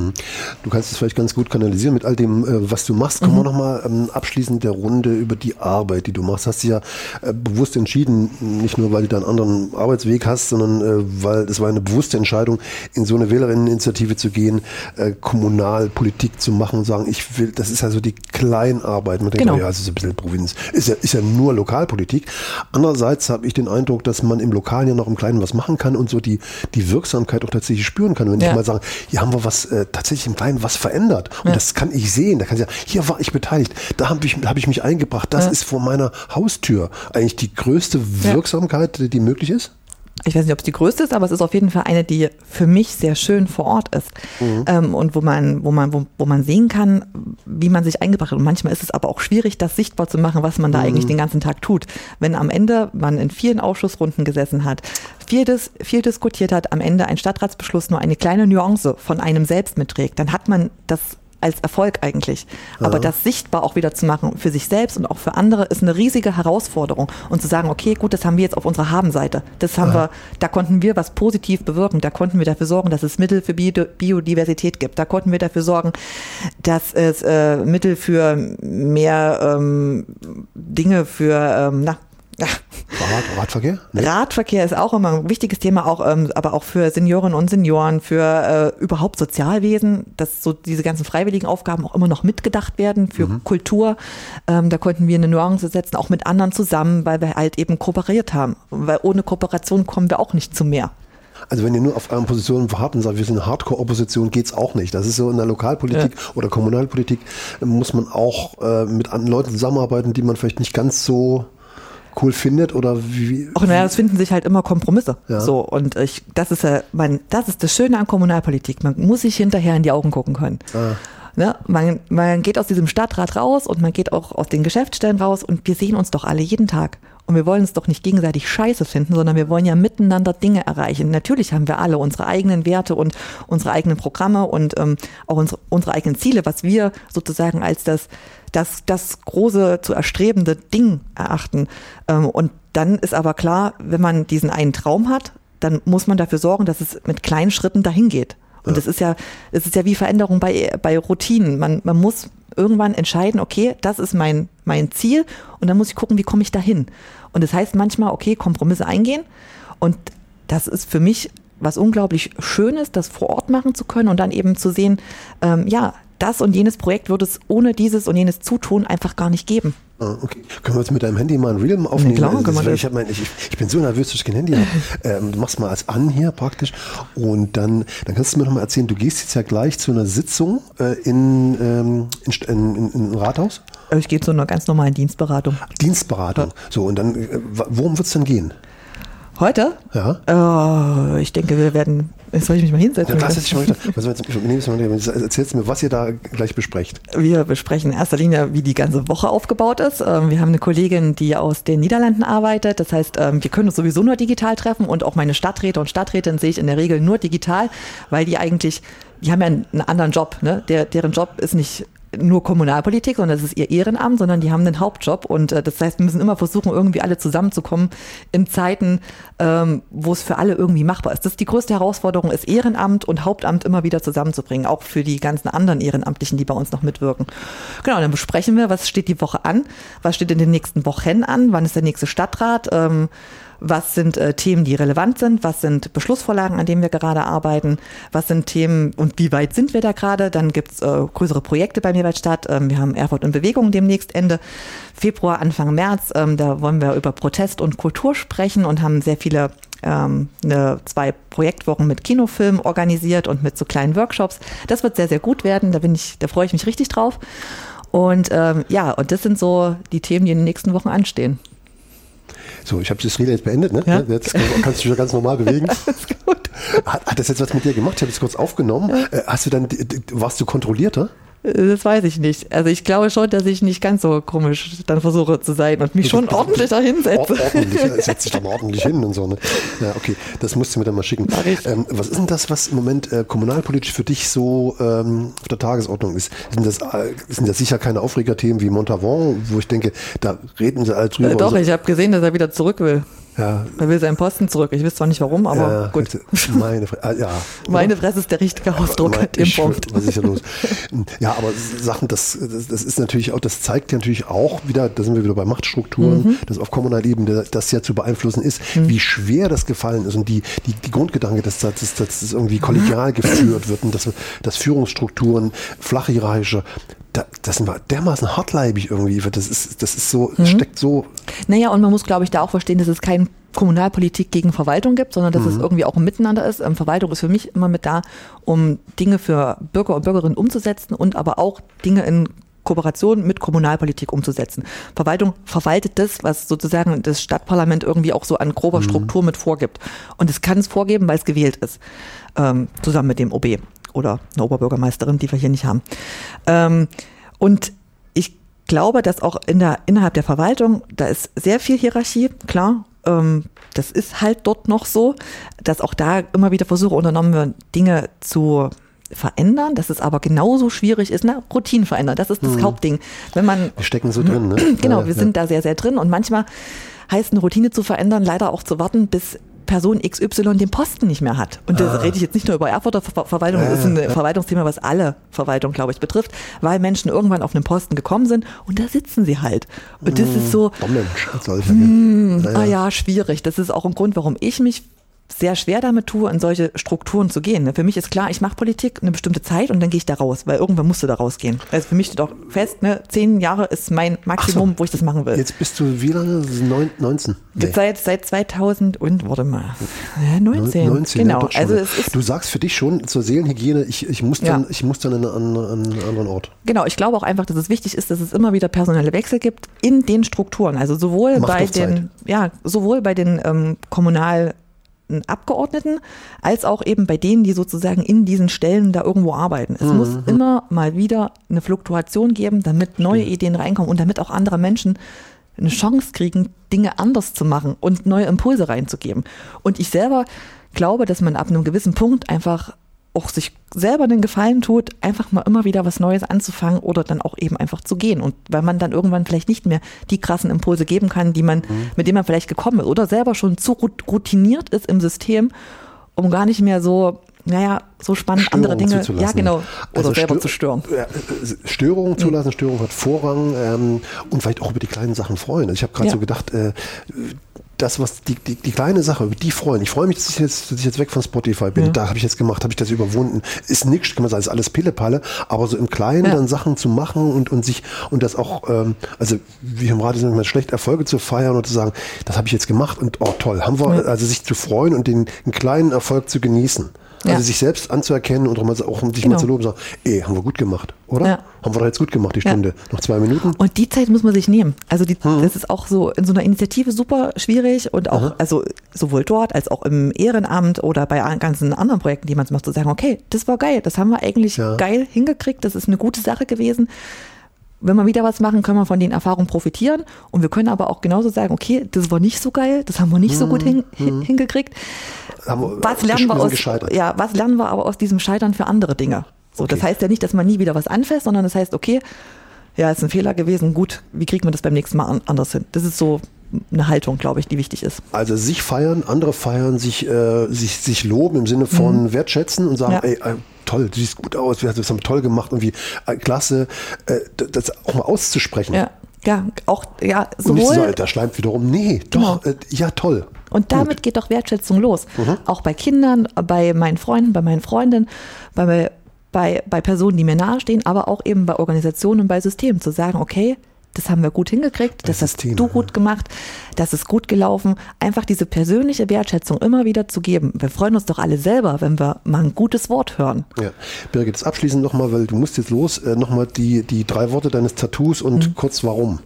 Du kannst es vielleicht ganz gut kanalisieren mit all dem, was du machst. Kommen mhm. wir nochmal ähm, abschließend der Runde über die Arbeit, die du machst. Hast du ja äh, bewusst entschieden, nicht nur, weil du da einen anderen Arbeitsweg hast, sondern äh, weil es war eine bewusste Entscheidung, in so eine Wählerinneninitiative zu gehen, äh, Kommunalpolitik zu machen und sagen, ich will, das ist ja so die Kleinarbeit. Man denkt, genau. oh ja, es ist ein bisschen Provinz. Ist ja, ist ja nur Lokalpolitik. Andererseits habe ich den Eindruck, dass man im Lokalen ja noch im Kleinen was machen kann und so die, die Wirksamkeit auch tatsächlich spüren kann. Wenn ja. ich mal sage, hier haben wir was tatsächlich im Kleinen was verändert. Und ja. das kann ich sehen. Da kann ich sagen, hier war ich beteiligt, da habe ich, hab ich mich eingebracht. Das ja. ist vor meiner Haustür eigentlich die größte Wirksamkeit, ja. die möglich ist. Ich weiß nicht, ob es die größte ist, aber es ist auf jeden Fall eine, die für mich sehr schön vor Ort ist. Mhm. Ähm, und wo man, wo man, wo, wo man sehen kann, wie man sich eingebracht hat. Und manchmal ist es aber auch schwierig, das sichtbar zu machen, was man da mhm. eigentlich den ganzen Tag tut. Wenn am Ende man in vielen Ausschussrunden gesessen hat, viel, dis, viel diskutiert hat, am Ende ein Stadtratsbeschluss nur eine kleine Nuance von einem selbst mitträgt, dann hat man das als Erfolg eigentlich. Ja. Aber das sichtbar auch wieder zu machen für sich selbst und auch für andere ist eine riesige Herausforderung. Und zu sagen, okay, gut, das haben wir jetzt auf unserer Habenseite. Das haben ja. wir, da konnten wir was positiv bewirken. Da konnten wir dafür sorgen, dass es Mittel für Biodiversität gibt. Da konnten wir dafür sorgen, dass es äh, Mittel für mehr ähm, Dinge für, ähm, na, Ja. Rad, Radverkehr? Nee. Radverkehr ist auch immer ein wichtiges Thema, auch, ähm, aber auch für Seniorinnen und Senioren, für äh, überhaupt Sozialwesen, dass so diese ganzen freiwilligen Aufgaben auch immer noch mitgedacht werden, für mhm. Kultur. Ähm, da konnten wir eine Nuance setzen, auch mit anderen zusammen, weil wir halt eben kooperiert haben. Weil ohne Kooperation kommen wir auch nicht zu mehr. Also wenn ihr nur auf euren Positionen verharrt und sagt, wir sind eine Hardcore-Opposition, geht's auch nicht. Das ist so in der Lokalpolitik ja. oder Kommunalpolitik, muss man auch äh, mit anderen Leuten zusammenarbeiten, die man vielleicht nicht ganz so cool findet oder wie? Ach naja, es finden sich halt immer Kompromisse. Ja. So, und ich, das ist ja, man, das ist das Schöne an Kommunalpolitik. Man muss sich hinterher in die Augen gucken können. Ah. Ne? Man, man geht aus diesem Stadtrat raus und man geht auch aus den Geschäftsstellen raus und wir sehen uns doch alle jeden Tag. Und wir wollen es doch nicht gegenseitig scheiße finden, sondern wir wollen ja miteinander Dinge erreichen. Natürlich haben wir alle unsere eigenen Werte und unsere eigenen Programme und ähm, auch unsere, unsere eigenen Ziele, was wir sozusagen als das, das, das große zu erstrebende Ding erachten. Ähm, und dann ist aber klar, wenn man diesen einen Traum hat, dann muss man dafür sorgen, dass es mit kleinen Schritten dahin geht. Und das ist ja, das ist ja wie Veränderung bei, bei Routinen. Man, man muss irgendwann entscheiden, okay, das ist mein, mein Ziel und dann muss ich gucken, wie komme ich dahin. Und das heißt manchmal, okay, Kompromisse eingehen und das ist für mich was unglaublich Schönes, das vor Ort machen zu können und dann eben zu sehen, ähm, ja, das und jenes Projekt würde es ohne dieses und jenes Zutun einfach gar nicht geben. Ah, okay. Können wir jetzt mit deinem Handy mal ein Reel aufnehmen? Ja, klar, also das, ich, mein, ich, ich bin so nervös, dass ich kein Handy habe. ähm, du machst mal als an hier praktisch und dann, dann kannst du mir noch mal erzählen, du gehst jetzt ja gleich zu einer Sitzung äh, in, ähm, in, in, in ein Rathaus? Ich gehe zu einer ganz normalen Dienstberatung. Dienstberatung. Ja. So, und dann, äh, worum wird es dann gehen? Heute? Ja. Äh, ich denke, wir werden Jetzt soll ich mich mal hinsetzen. Ja, das ist schon also jetzt, erzählst du mir, was ihr da gleich besprecht. Wir besprechen in erster Linie, wie die ganze Woche aufgebaut ist. Wir haben eine Kollegin, die aus den Niederlanden arbeitet. Das heißt, wir können uns sowieso nur digital treffen und auch meine Stadträte und Stadträtinnen sehe ich in der Regel nur digital, weil die eigentlich, die haben ja einen anderen Job. Ne? Der, deren Job ist nicht nur Kommunalpolitik, sondern das ist ihr Ehrenamt, sondern die haben einen Hauptjob und äh, das heißt, wir müssen immer versuchen, irgendwie alle zusammenzukommen in Zeiten, ähm, wo es für alle irgendwie machbar ist. Das ist die größte Herausforderung, ist Ehrenamt und Hauptamt immer wieder zusammenzubringen, auch für die ganzen anderen Ehrenamtlichen, die bei uns noch mitwirken. Genau, dann besprechen wir, was steht die Woche an, was steht in den nächsten Wochen an, wann ist der nächste Stadtrat, ähm, was sind äh, Themen, die relevant sind, was sind Beschlussvorlagen, an denen wir gerade arbeiten, was sind Themen und wie weit sind wir da gerade, dann gibt's äh, größere Projekte bei mir bei Stadt, ähm, wir haben Erfurt in Bewegung demnächst Ende Februar, Anfang März, ähm, da wollen wir über Protest und Kultur sprechen und haben sehr viele ähm, eine, zwei Projektwochen mit Kinofilmen organisiert und mit so kleinen Workshops. Das wird sehr, sehr gut werden, da bin ich, da freue ich mich richtig drauf und ähm, ja, und das sind so die Themen, die in den nächsten Wochen anstehen. So, ich habe das Reel jetzt beendet, ne? Ja. Jetzt kannst du dich ja ganz normal bewegen. Alles gut. Hat, hat das jetzt was mit dir gemacht? Ich habe das kurz aufgenommen. Ja. Hast du dann, warst du kontrollierter? Das weiß ich nicht. Also ich glaube schon, dass ich nicht ganz so komisch dann versuche zu sein und mich schon ordentlich da hinsetze. Ordentlich, ja, setz dich dann ordentlich hin und so. Ne? Ja, okay, das musst du mir dann mal schicken. Ähm, was ist denn das, was im Moment äh, kommunalpolitisch für dich so ähm, auf der Tagesordnung ist? Sind das, äh, sind das sicher keine Aufregerthemen wie Montauban, wo ich denke, da reden sie alle drüber? Äh, doch, so. Ich habe gesehen, dass er wieder zurück will. Ja. Er will seinen Posten zurück. Ich weiß zwar nicht warum, aber ja, gut. Meine, Fre- ja. meine Fresse ist der richtige Ausdruck an dem Punkt. Was ist ja los? Ja, aber Sachen, das, das, das ist natürlich auch, das zeigt ja natürlich auch wieder, da sind wir wieder bei Machtstrukturen, mhm. das auf kommunaler Ebene, das ja zu beeinflussen ist, mhm. wie schwer das gefallen ist und die, die, die Grundgedanke, dass das, dass das irgendwie kollegial geführt wird und dass, dass Führungsstrukturen, flache hierarchische, Da, das sind wir dermaßen hartleibig irgendwie. Das ist, das ist so, mhm. steckt so. Naja, und man muss, glaube ich, da auch verstehen, dass es kein Kommunalpolitik gegen Verwaltung gibt, sondern dass mhm. es irgendwie auch ein Miteinander ist. Ähm, Verwaltung ist für mich immer mit da, um Dinge für Bürger und Bürgerinnen umzusetzen und aber auch Dinge in Kooperation mit Kommunalpolitik umzusetzen. Verwaltung verwaltet das, was sozusagen das Stadtparlament irgendwie auch so an grober Struktur mit vorgibt. Und es kann es vorgeben, weil es gewählt ist, ähm, zusammen mit dem O B. Oder eine Oberbürgermeisterin, die wir hier nicht haben. Ähm, und ich glaube, dass auch in der, innerhalb der Verwaltung, da ist sehr viel Hierarchie, klar. Ähm, das ist halt dort noch so, dass auch da immer wieder Versuche unternommen werden, Dinge zu verändern, dass es aber genauso schwierig ist, ne? Routinen verändern, das ist das hm. Hauptding. Wenn man, wir stecken so drin, ne? Genau, ja, wir ja. sind da sehr, sehr drin und manchmal heißt eine Routine zu verändern, leider auch zu warten, bis Person X Y den Posten nicht mehr hat. Und das ah. rede ich jetzt nicht nur über Erfurter Ver- Verwaltung, das ist ein ja. Verwaltungsthema, was alle Verwaltungen, glaube ich, betrifft, weil Menschen irgendwann auf einen Posten gekommen sind und da sitzen sie halt. Und das mmh. ist so, oh Mensch, als solcher, mh, ja. ah ja, schwierig. Das ist auch ein Grund, warum ich mich sehr schwer damit tue, in solche Strukturen zu gehen. Für mich ist klar, ich mache Politik eine bestimmte Zeit und dann gehe ich da raus, weil irgendwann musst du da rausgehen. Also für mich steht auch fest, ne, zehn Jahre ist mein Maximum, so. Wo ich das machen will. Jetzt bist du wie lange? neunzehn? Nee. Seit, seit zweitausend und, warte mal, ja, neunzehn. neunzehn genau. Ja, also es ist, du sagst für dich schon zur Seelenhygiene, ich, ich muss dann, ja. ich muss dann an, an, an einen anderen Ort. Genau, ich glaube auch einfach, dass es wichtig ist, dass es immer wieder personelle Wechsel gibt in den Strukturen. Also sowohl Macht bei den, ja, sowohl bei den ähm, Kommunal Abgeordneten, als auch eben bei denen, die sozusagen in diesen Stellen da irgendwo arbeiten. Es mhm. muss immer mal wieder eine Fluktuation geben, damit neue Stimmt. Ideen reinkommen und damit auch andere Menschen eine Chance kriegen, Dinge anders zu machen und neue Impulse reinzugeben. Und ich selber glaube, dass man ab einem gewissen Punkt einfach auch sich selber den Gefallen tut, einfach mal immer wieder was Neues anzufangen oder dann auch eben einfach zu gehen. Und weil man dann irgendwann vielleicht nicht mehr die krassen Impulse geben kann, die man, mhm. mit denen man vielleicht gekommen ist oder selber schon zu routiniert ist im System, um gar nicht mehr so, naja, so spannend Störungen andere Dinge, zuzulassen. ja genau, oder also selber Stör- zu stören. Ja, Störungen zulassen, Störung hat Vorrang ähm, und vielleicht auch über die kleinen Sachen freuen. Also ich habe gerade ja. so gedacht, äh, das, was die, die, die kleine Sache, über die freuen. Ich freue mich, dass ich jetzt, dass ich jetzt weg von Spotify bin. Ja. Da habe ich jetzt gemacht, habe ich das überwunden. Ist nichts, kann man sagen, ist alles Pillepalle, aber so im Kleinen ja. dann Sachen zu machen und, und sich und das auch, ähm, also wie im Radio sind immer schlecht, Erfolge zu feiern und zu sagen, das habe ich jetzt gemacht und oh toll, haben wir, ja. also sich zu freuen und den einen kleinen Erfolg zu genießen. Also Ja. sich selbst anzuerkennen und auch, mal, auch sich Genau. mal zu loben und sagen, ey, haben wir gut gemacht, oder? Ja. Haben wir doch jetzt gut gemacht, die Stunde. Noch zwei Minuten. Und die Zeit muss man sich nehmen. Also die, das ist auch so in so einer Initiative super schwierig und auch, Aha. also sowohl dort als auch im Ehrenamt oder bei an- ganzen anderen Projekten, die man macht, zu sagen, okay, das war geil, das haben wir eigentlich Ja. geil hingekriegt, das ist eine gute Sache gewesen. Wenn wir wieder was machen, können wir von den Erfahrungen profitieren und wir können aber auch genauso sagen, okay, das war nicht so geil, das haben wir nicht so gut hin, hin, hingekriegt. Haben wir- Was lernen wir sind aus, gescheitert. ja, was lernen wir aber aus diesem Scheitern für andere Dinge? So, Okay. das heißt ja nicht, dass man nie wieder was anfasst, sondern das heißt, okay, ja, ist ein Fehler gewesen, gut, wie kriegt man das beim nächsten Mal an, anders hin? Das ist so eine Haltung, glaube ich, die wichtig ist. Also sich feiern, andere feiern, sich, äh, sich, sich loben im Sinne von wertschätzen und sagen, Ja. ey, äh, toll, du siehst gut aus, wir haben das haben wir toll gemacht, irgendwie äh, klasse, äh, das auch mal auszusprechen. Ja, ja, auch, ja, Und nicht so, sowohl. da schleimt wiederum, nee, doch, Genau. äh, ja, toll. Und damit geht doch Wertschätzung los. Mhm. Auch bei Kindern, bei meinen Freunden, bei meinen Freundinnen, bei, bei, bei Personen, die mir nahestehen, aber auch eben bei Organisationen und bei Systemen zu sagen, okay, das haben wir gut hingekriegt, Bei das hast Systemen, du gut gemacht, das ist gut gelaufen. Einfach diese persönliche Wertschätzung immer wieder zu geben. Wir freuen uns doch alle selber, wenn wir mal ein gutes Wort hören. Ja. Birgit, jetzt abschließend nochmal, weil du musst jetzt los, äh, nochmal die, die drei Worte deines Tattoos und Mhm. kurz warum.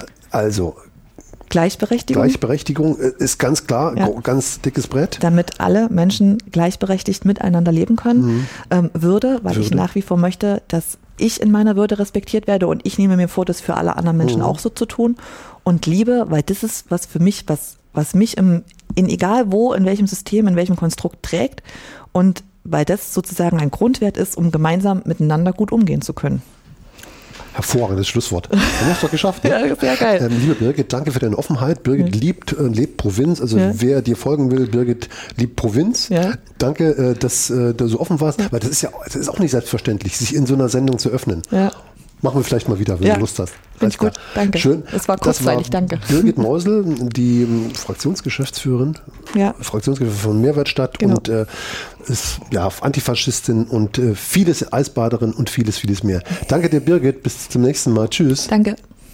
Also, Gleichberechtigung, Gleichberechtigung äh, ist ganz klar, Ja. gro- ganz dickes Brett. damit alle Menschen gleichberechtigt miteinander leben können. Ähm, Würde, weil ich Würde. nach wie vor möchte, dass ich in meiner Würde respektiert werde und ich nehme mir vor, das für alle anderen Menschen auch so zu tun. Und Liebe, weil das ist was für mich, was, was mich im, in egal wo, in welchem System, in welchem Konstrukt trägt und weil das sozusagen ein Grundwert ist, um gemeinsam miteinander gut umgehen zu können. Hervorragendes Schlusswort. Haben wir es doch geschafft. Ne? Ja, sehr geil. Ähm, liebe Birgit, danke für deine Offenheit. Birgit Ja. liebt, äh, lebt Provinz. Also Ja. wer dir folgen will, Birgit liebt Provinz. Ja. Danke, äh, dass äh, du so offen warst. Weil das ist ja das ist auch nicht selbstverständlich, sich in so einer Sendung zu öffnen. Ja. Machen wir vielleicht mal wieder, wenn Ja. du Lust hast. Finde Alles ich gut. klar. Danke. Schön. Es war Das kurzweilig, danke. Birgit Meusel, die ähm, Fraktionsgeschäftsführerin, Ja. Fraktionsgeschäftsführerin von Mehrwertstadt Genau. und äh, ist ja Antifaschistin und äh, vieles Eisbaderin und vieles, vieles mehr. Danke dir, Birgit. Bis zum nächsten Mal. Tschüss. Danke.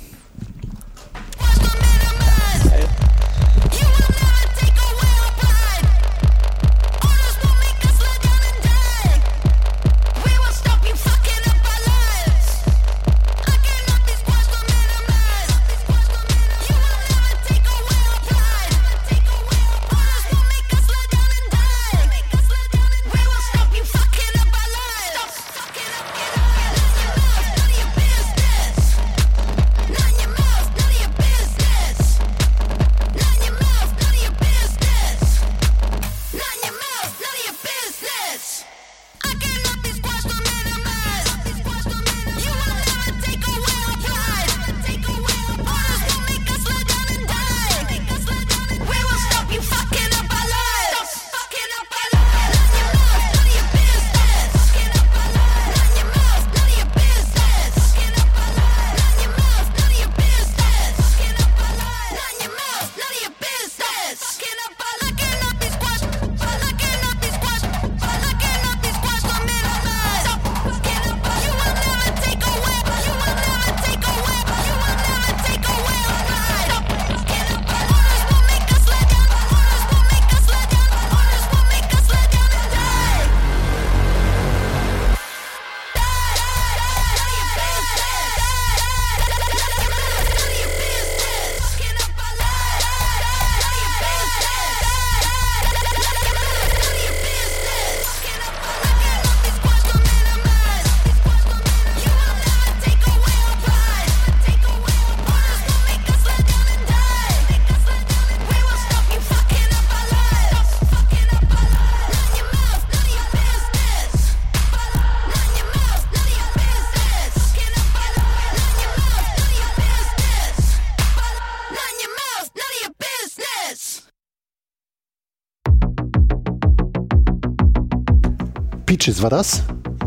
Peaches war das.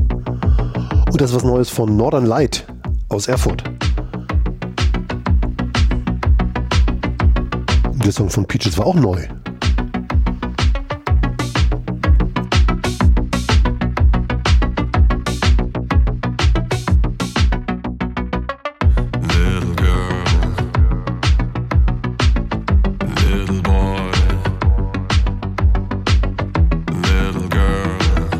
Und das ist was Neues von Northern Light aus Erfurt. Der Song von Peaches war auch neu. Little girl, little boy, little girl,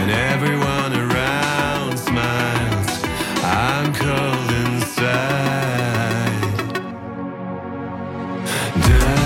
and everyone around smiles. I'm cold inside. Da-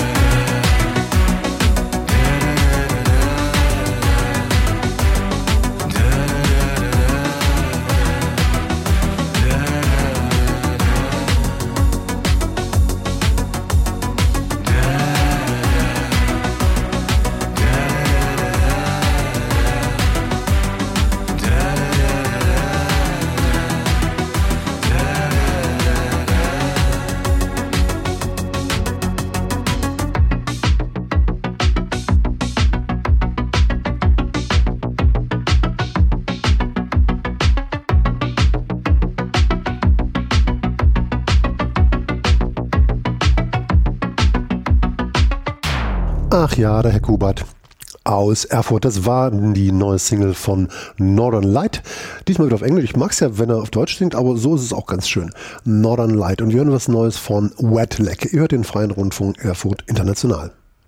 Ach ja, der Herr Kubert aus Erfurt. Das war die neue Single von Northern Light. Diesmal wieder auf Englisch. Ich mag es ja, wenn er auf Deutsch singt, aber so ist es auch ganz schön. Northern Light. Und wir hören was Neues von Wet Leg. Ihr hört den Freien Rundfunk Erfurt International.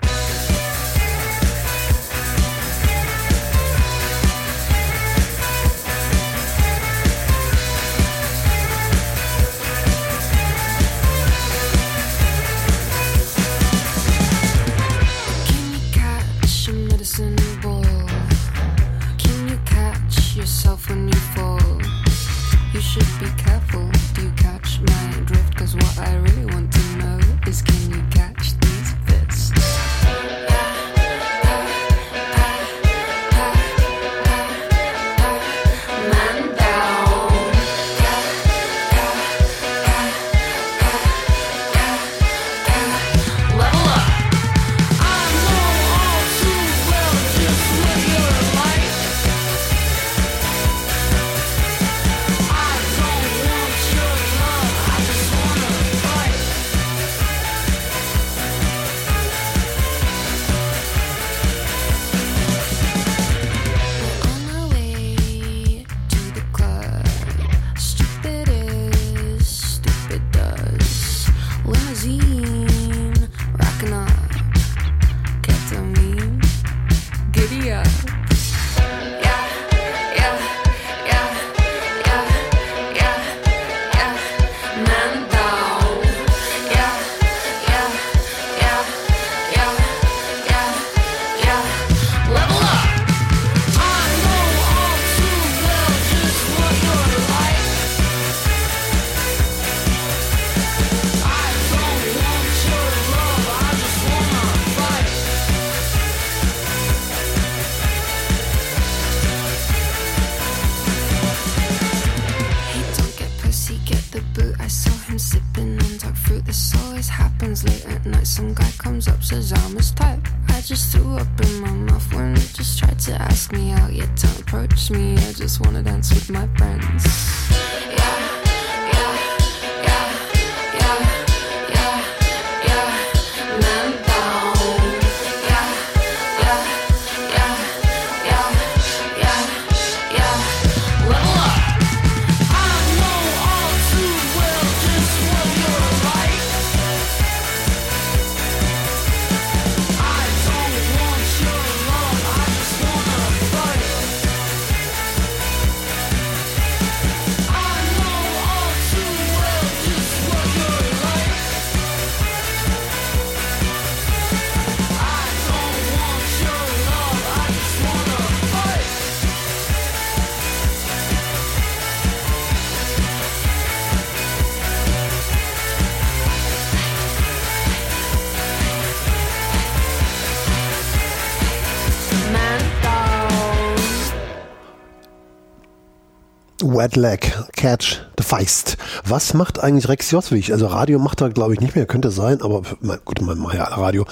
Wet Leg, Catch the Feist. Was macht eigentlich Rex Joswig? Also Radio macht er, glaube ich, nicht mehr, könnte sein, aber gut, man macht ja Radio.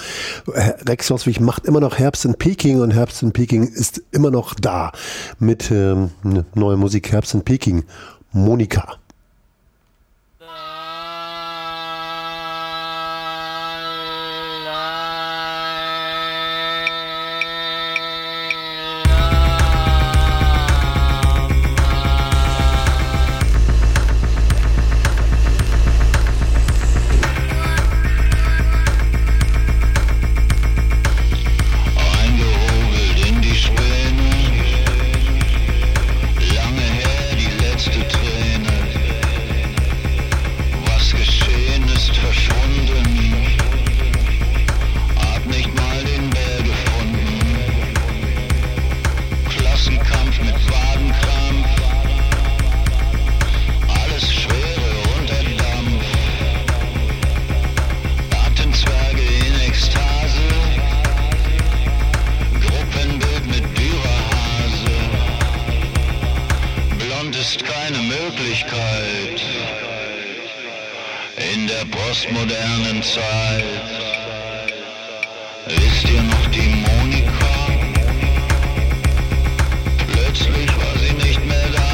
Rex Joswig macht immer noch Herbst in Peking und Herbst in Peking ist immer noch da mit ähm, neuer Musik. Herbst in Peking. Monika. Eingehobelt in die Spinne, Möglichkeit in der postmodernen Zeit. Wisst ihr noch die Monika? Plötzlich war sie nicht mehr da.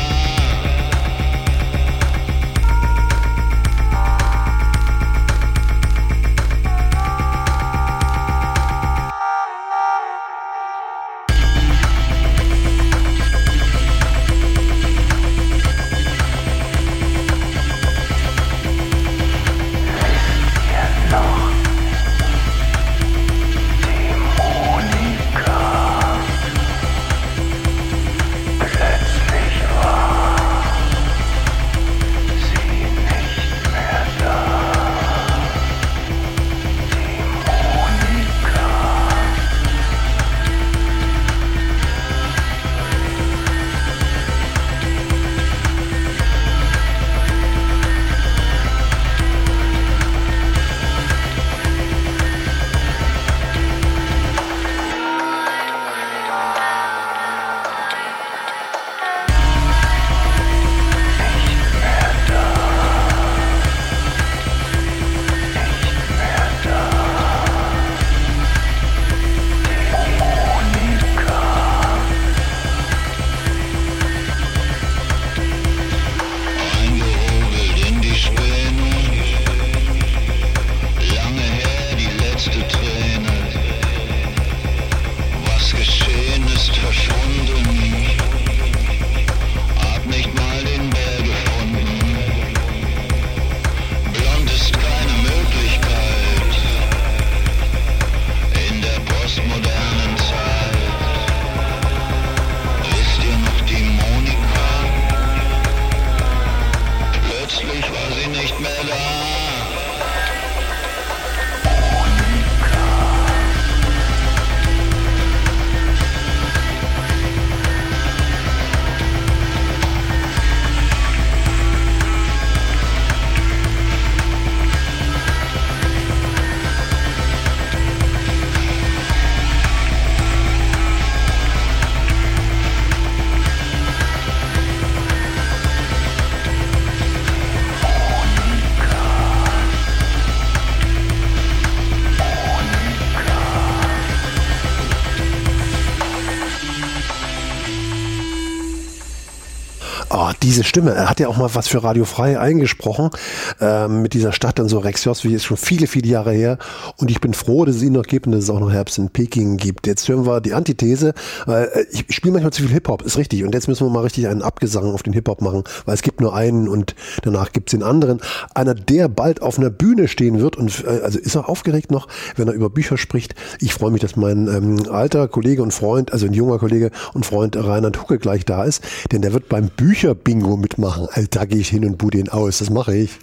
Oh, diese Stimme, er hat ja auch mal was für Radio Frei eingesprochen, ähm, mit dieser Stadt und so. Rex Joswi ist schon viele, viele Jahre her und ich bin froh, dass es ihn noch gibt und dass es auch noch Herbst in Peking gibt. Jetzt hören wir die Antithese, weil äh, ich spiele manchmal zu viel Hip-Hop, ist richtig, und jetzt müssen wir mal richtig einen Abgesang auf den Hip-Hop machen, weil es gibt nur einen und danach gibt's den anderen. Einer, der bald auf einer Bühne stehen wird und äh, also ist er aufgeregt noch, wenn er über Bücher spricht. Ich freue mich, dass mein ähm, alter Kollege und Freund, also ein junger Kollege und Freund Reinhard Hucke gleich da ist, denn der wird beim Bücher Bingo mitmachen. Alter, da gehe ich hin und buh den aus. Das mache ich.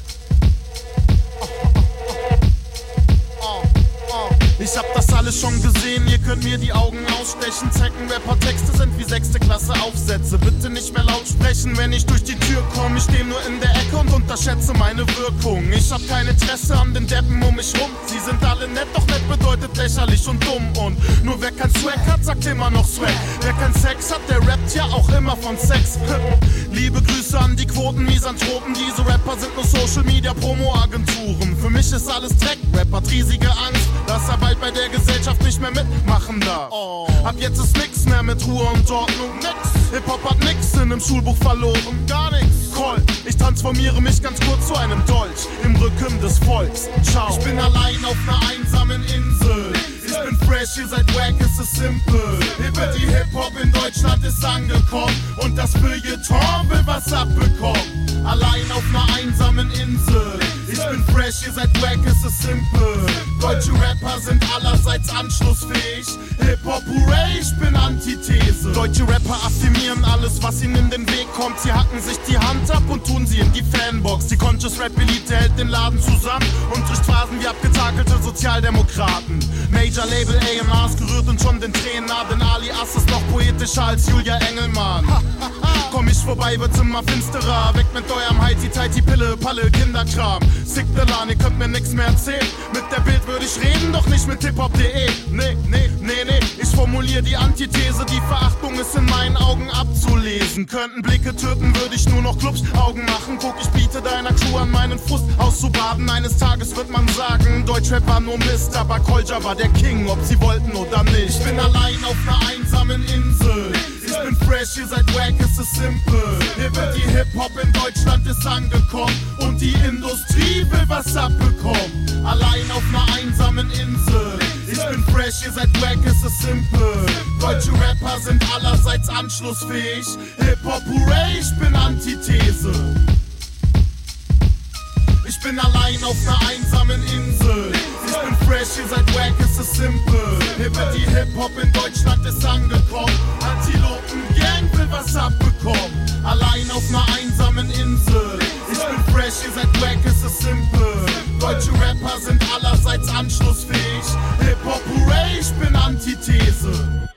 Ich hab das alles schon gesehen, ihr könnt mir die Augen ausstechen. Zecken-Rapper-Texte sind wie sechste Klasse Aufsätze. Bitte nicht mehr laut sprechen, wenn ich durch die Tür komme. Ich steh nur in der Ecke und unterschätze meine Wirkung. Ich hab kein Interesse an den Deppen um mich rum. Sie sind alle nett, doch nett bedeutet lächerlich und dumm. Und nur wer kein Swag hat, sagt immer noch Swag. Wer kein Sex hat, der rappt ja auch immer von Sex. Liebe Grüße an die Quoten-Misanthropen. Diese Rapper sind nur Social-Media-Promo-Agenturen. Für mich ist alles Dreck, Rap hat riesige Angst, dass er bald bei der Gesellschaft nicht mehr mitmachen darf. Oh. Ab jetzt ist nix mehr mit Ruhe und Ordnung. Nix. Hip-Hop hat nix in einem Schulbuch verloren. Gar nix. Cool. Ich transformiere mich ganz kurz zu einem Dolch im Rücken des Volks. Ciao. Ich bin allein auf einer einsamen Insel. Ich bin fresh, ihr seid wack, es ist simpel. Hippity Hip-Hop in Deutschland ist angekommen und das Feuilleton will was abbekommen. Allein auf einer einsamen Insel. Ich bin fresh, ihr seid wack, es ist simpel. Deutsche Rapper sind allerseits anschlussfähig. Hip-Hop, hooray, ich bin Antithese. Deutsche Rapper affirmieren alles, was ihnen in den Weg kommt. Sie hacken sich die Hand ab und tun sie in die Fanbox. Die Conscious Rap-Elite hält den Laden zusammen und bricht Phasen wie abgetakelte Sozialdemokraten. Major Label A und Rs gerührt und schon den Tränen nah, denn Alias ist noch poetischer als Julia Engelmann. Komm ich vorbei, wird's immer finsterer. Weg mit eurem Heiti-Teiti, Pille, Palle, Kinderkram. Sick the Lan, ihr könnt mir nix mehr erzählen. Mit der Bild würde ich reden, doch nicht mit hiphop punkt de. Nee, nee, nee, nee, ich formuliere die Antithese. Die Verachtung ist in meinen Augen Augen abzulesen. Könnten Blicke töten, würde ich nur noch Clubs Augen machen. Guck, ich biete deiner Crew an, meinen Frust auszubaden. Eines Tages wird man sagen, Deutschrap war nur Mist, aber Kolja war der King, ob sie wollten oder nicht. Ich bin allein auf einer einsamen Insel. Ich bin fresh, ihr seid wack, es ist simpel. Hier wird die Hip-Hop in Deutschland ist angekommen und die Industrie will was abbekommen. Allein auf einer einsamen Insel. Ich bin fresh, ihr seid wack, es ist simpel. Deutsche Rapper sind allerseits anschlussfähig. Hip-Hop, hooray, ich bin Antithese. Ich bin allein auf einer einsamen Insel. Ich bin fresh, ihr seid wack, es ist simpel. Hier wird die Hip-Hop in Deutschland ist angekommen. Antilopen-Gang will was abbekommen. Allein auf einer einsamen Insel. Ich bin fresh, ihr seid wack, es ist simpel. Deutsche Rapper sind allerseits anschlussfähig. Hip-Hop, hooray, ich bin Antithese.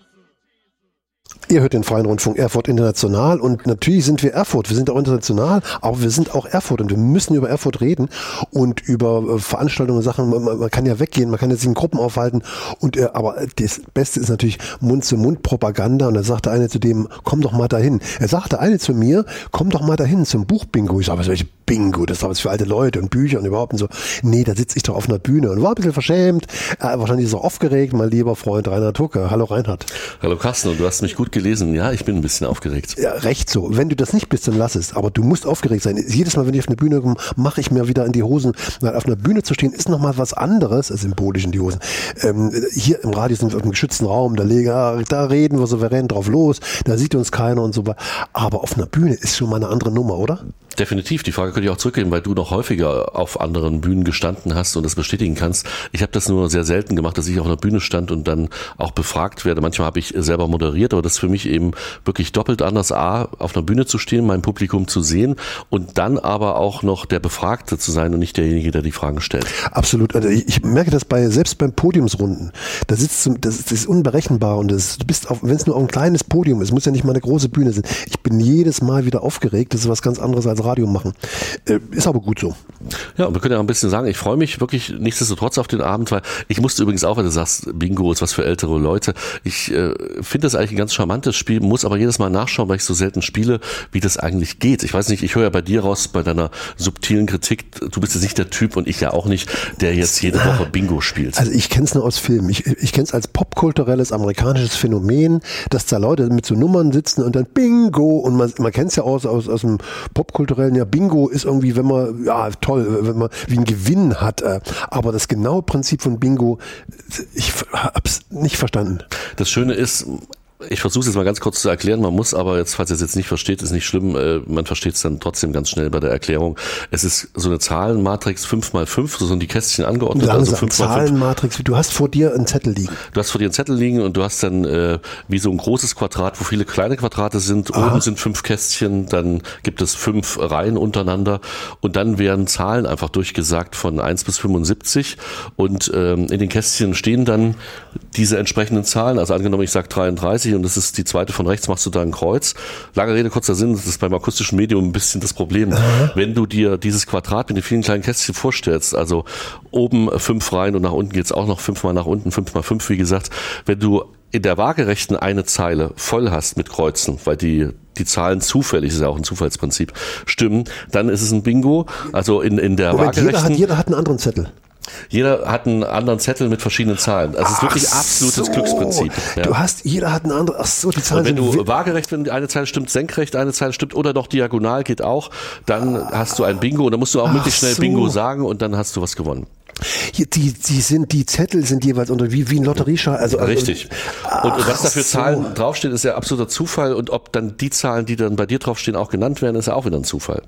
Ihr hört den Freien Rundfunk Erfurt International und natürlich sind wir Erfurt, wir sind auch international, aber wir sind auch Erfurt und wir müssen über Erfurt reden und über Veranstaltungen und Sachen, man, man kann ja weggehen, man kann jetzt in Gruppen aufhalten und äh, aber das Beste ist natürlich Mund-zu-Mund-Propaganda und da sagte eine zu dem, komm doch mal dahin. Er sagte eine zu mir, komm doch mal dahin zum Buchbingo. Ich sage, was welche Bingo, das ist doch was für alte Leute und Bücher und überhaupt und so. Nee, da sitze ich doch auf einer Bühne und war ein bisschen verschämt, äh, wahrscheinlich ist er aufgeregt, mein lieber Freund Reinhard Tucke. Hallo Reinhard. Hallo Carsten, und du hast mich gut gelesen. Ja, ich bin ein bisschen aufgeregt. Ja, recht so. Wenn du das nicht bist, dann lass es. Aber du musst aufgeregt sein. Jedes Mal, wenn ich auf eine Bühne komme, mache ich mir wieder in die Hosen. Weil auf einer Bühne zu stehen, ist nochmal was anderes, also symbolisch in die Hosen. Ähm, hier im Radio sind wir im geschützten Raum, da, legen, da reden wir souverän drauf los, da sieht uns keiner und so weiter. Aber auf einer Bühne ist schon mal eine andere Nummer, oder? Definitiv. Die Frage könnte ich auch zurückgeben, weil du noch häufiger auf anderen Bühnen gestanden hast und das bestätigen kannst. Ich habe das nur sehr selten gemacht, dass ich auf einer Bühne stand und dann auch befragt werde. Manchmal habe ich selber moderiert, aber das ist für mich eben wirklich doppelt anders. A, auf einer Bühne zu stehen, mein Publikum zu sehen und dann aber auch noch der Befragte zu sein und nicht derjenige, der die Fragen stellt. Absolut. Also ich, ich merke das bei, selbst beim Podiumsrunden. Da sitzt du, das, das ist unberechenbar und das, du bist auf, wenn es nur ein kleines Podium ist, muss ja nicht mal eine große Bühne sein. Ich bin jedes Mal wieder aufgeregt. Das ist was ganz anderes als Radio machen. Äh, ist aber gut so. Ja, wir können ja ein bisschen sagen, ich freue mich wirklich nichtsdestotrotz auf den Abend, weil ich musste übrigens auch, wenn du sagst, Bingo ist was für ältere Leute. Ich äh, finde das eigentlich ein ganz charmantes Spiel, muss aber jedes Mal nachschauen, weil ich so selten spiele, wie das eigentlich geht. Ich weiß nicht, ich höre ja bei dir raus, bei deiner subtilen Kritik, du bist jetzt nicht der Typ und ich ja auch nicht, der jetzt jede Woche Bingo spielt. Also ich kenne es nur aus Filmen. Ich, ich kenne es als popkulturelles amerikanisches Phänomen, dass da Leute mit so Nummern sitzen und dann Bingo und man, man kennt es ja aus, aus, aus dem popkulturellen, ja Bingo ist irgendwie, wenn man, ja toll, wenn man wie einen Gewinn hat, aber das genaue Prinzip von Bingo, ich hab's nicht verstanden. Das Schöne ist, ich versuche es jetzt mal ganz kurz zu erklären, man muss aber jetzt, falls ihr es jetzt nicht versteht, ist nicht schlimm, man versteht es dann trotzdem ganz schnell bei der Erklärung. Es ist so eine Zahlenmatrix fünf mal fünf, so sind die Kästchen angeordnet. Langsam, also fünf Zahlenmatrix, du hast vor dir einen Zettel liegen. Du hast vor dir einen Zettel liegen und du hast dann äh, wie so ein großes Quadrat, wo viele kleine Quadrate sind, Aha. Oben sind fünf Kästchen, dann gibt es fünf Reihen untereinander und dann werden Zahlen einfach durchgesagt von eins bis fünfundsiebzig und ähm, in den Kästchen stehen dann diese entsprechenden Zahlen, also angenommen ich sage dreiunddreißig und das ist die zweite von rechts, machst du da ein Kreuz. Lange Rede, kurzer Sinn, das ist beim akustischen Medium ein bisschen das Problem. Aha. Wenn du dir dieses Quadrat mit den vielen kleinen Kästchen vorstellst, also oben fünf Reihen und nach unten geht's auch noch fünfmal nach unten, fünf mal fünf, wie gesagt, wenn du in der Waagerechten eine Zeile voll hast mit Kreuzen, weil die die Zahlen zufällig, ist ja auch ein Zufallsprinzip, stimmen, dann ist es ein Bingo. Also in, in der Moment, Waagerechten... Jeder hat, jeder hat einen anderen Zettel. Jeder hat einen anderen Zettel mit verschiedenen Zahlen. Also es ist wirklich ach absolutes so. Glücksprinzip. Ja. Du hast, jeder hat einen anderen, ach so, die Zahlen Und wenn sind du waagerecht, wenn eine Zeile stimmt, senkrecht eine Zeile stimmt oder doch diagonal geht auch, dann hast du ein Bingo und dann musst du auch ach möglichst schnell so. Bingo sagen und dann hast du was gewonnen. Hier, die, die sind, die Zettel sind jeweils unter, wie, wie ein Lotterieschein. Also, Richtig. Und, und was da für so. Zahlen draufsteht, ist ja absoluter Zufall und ob dann die Zahlen, die dann bei dir draufstehen, auch genannt werden, ist ja auch wieder ein Zufall.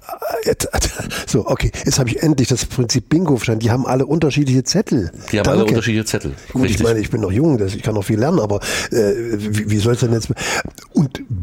So, okay, jetzt habe ich endlich das Prinzip Bingo verstanden. Die haben alle unterschiedliche Zettel. Die haben Danke. alle unterschiedliche Zettel. Gut, Richtig. ich meine, ich bin noch jung, ich kann noch viel lernen, aber äh, wie, wie soll es denn jetzt... Und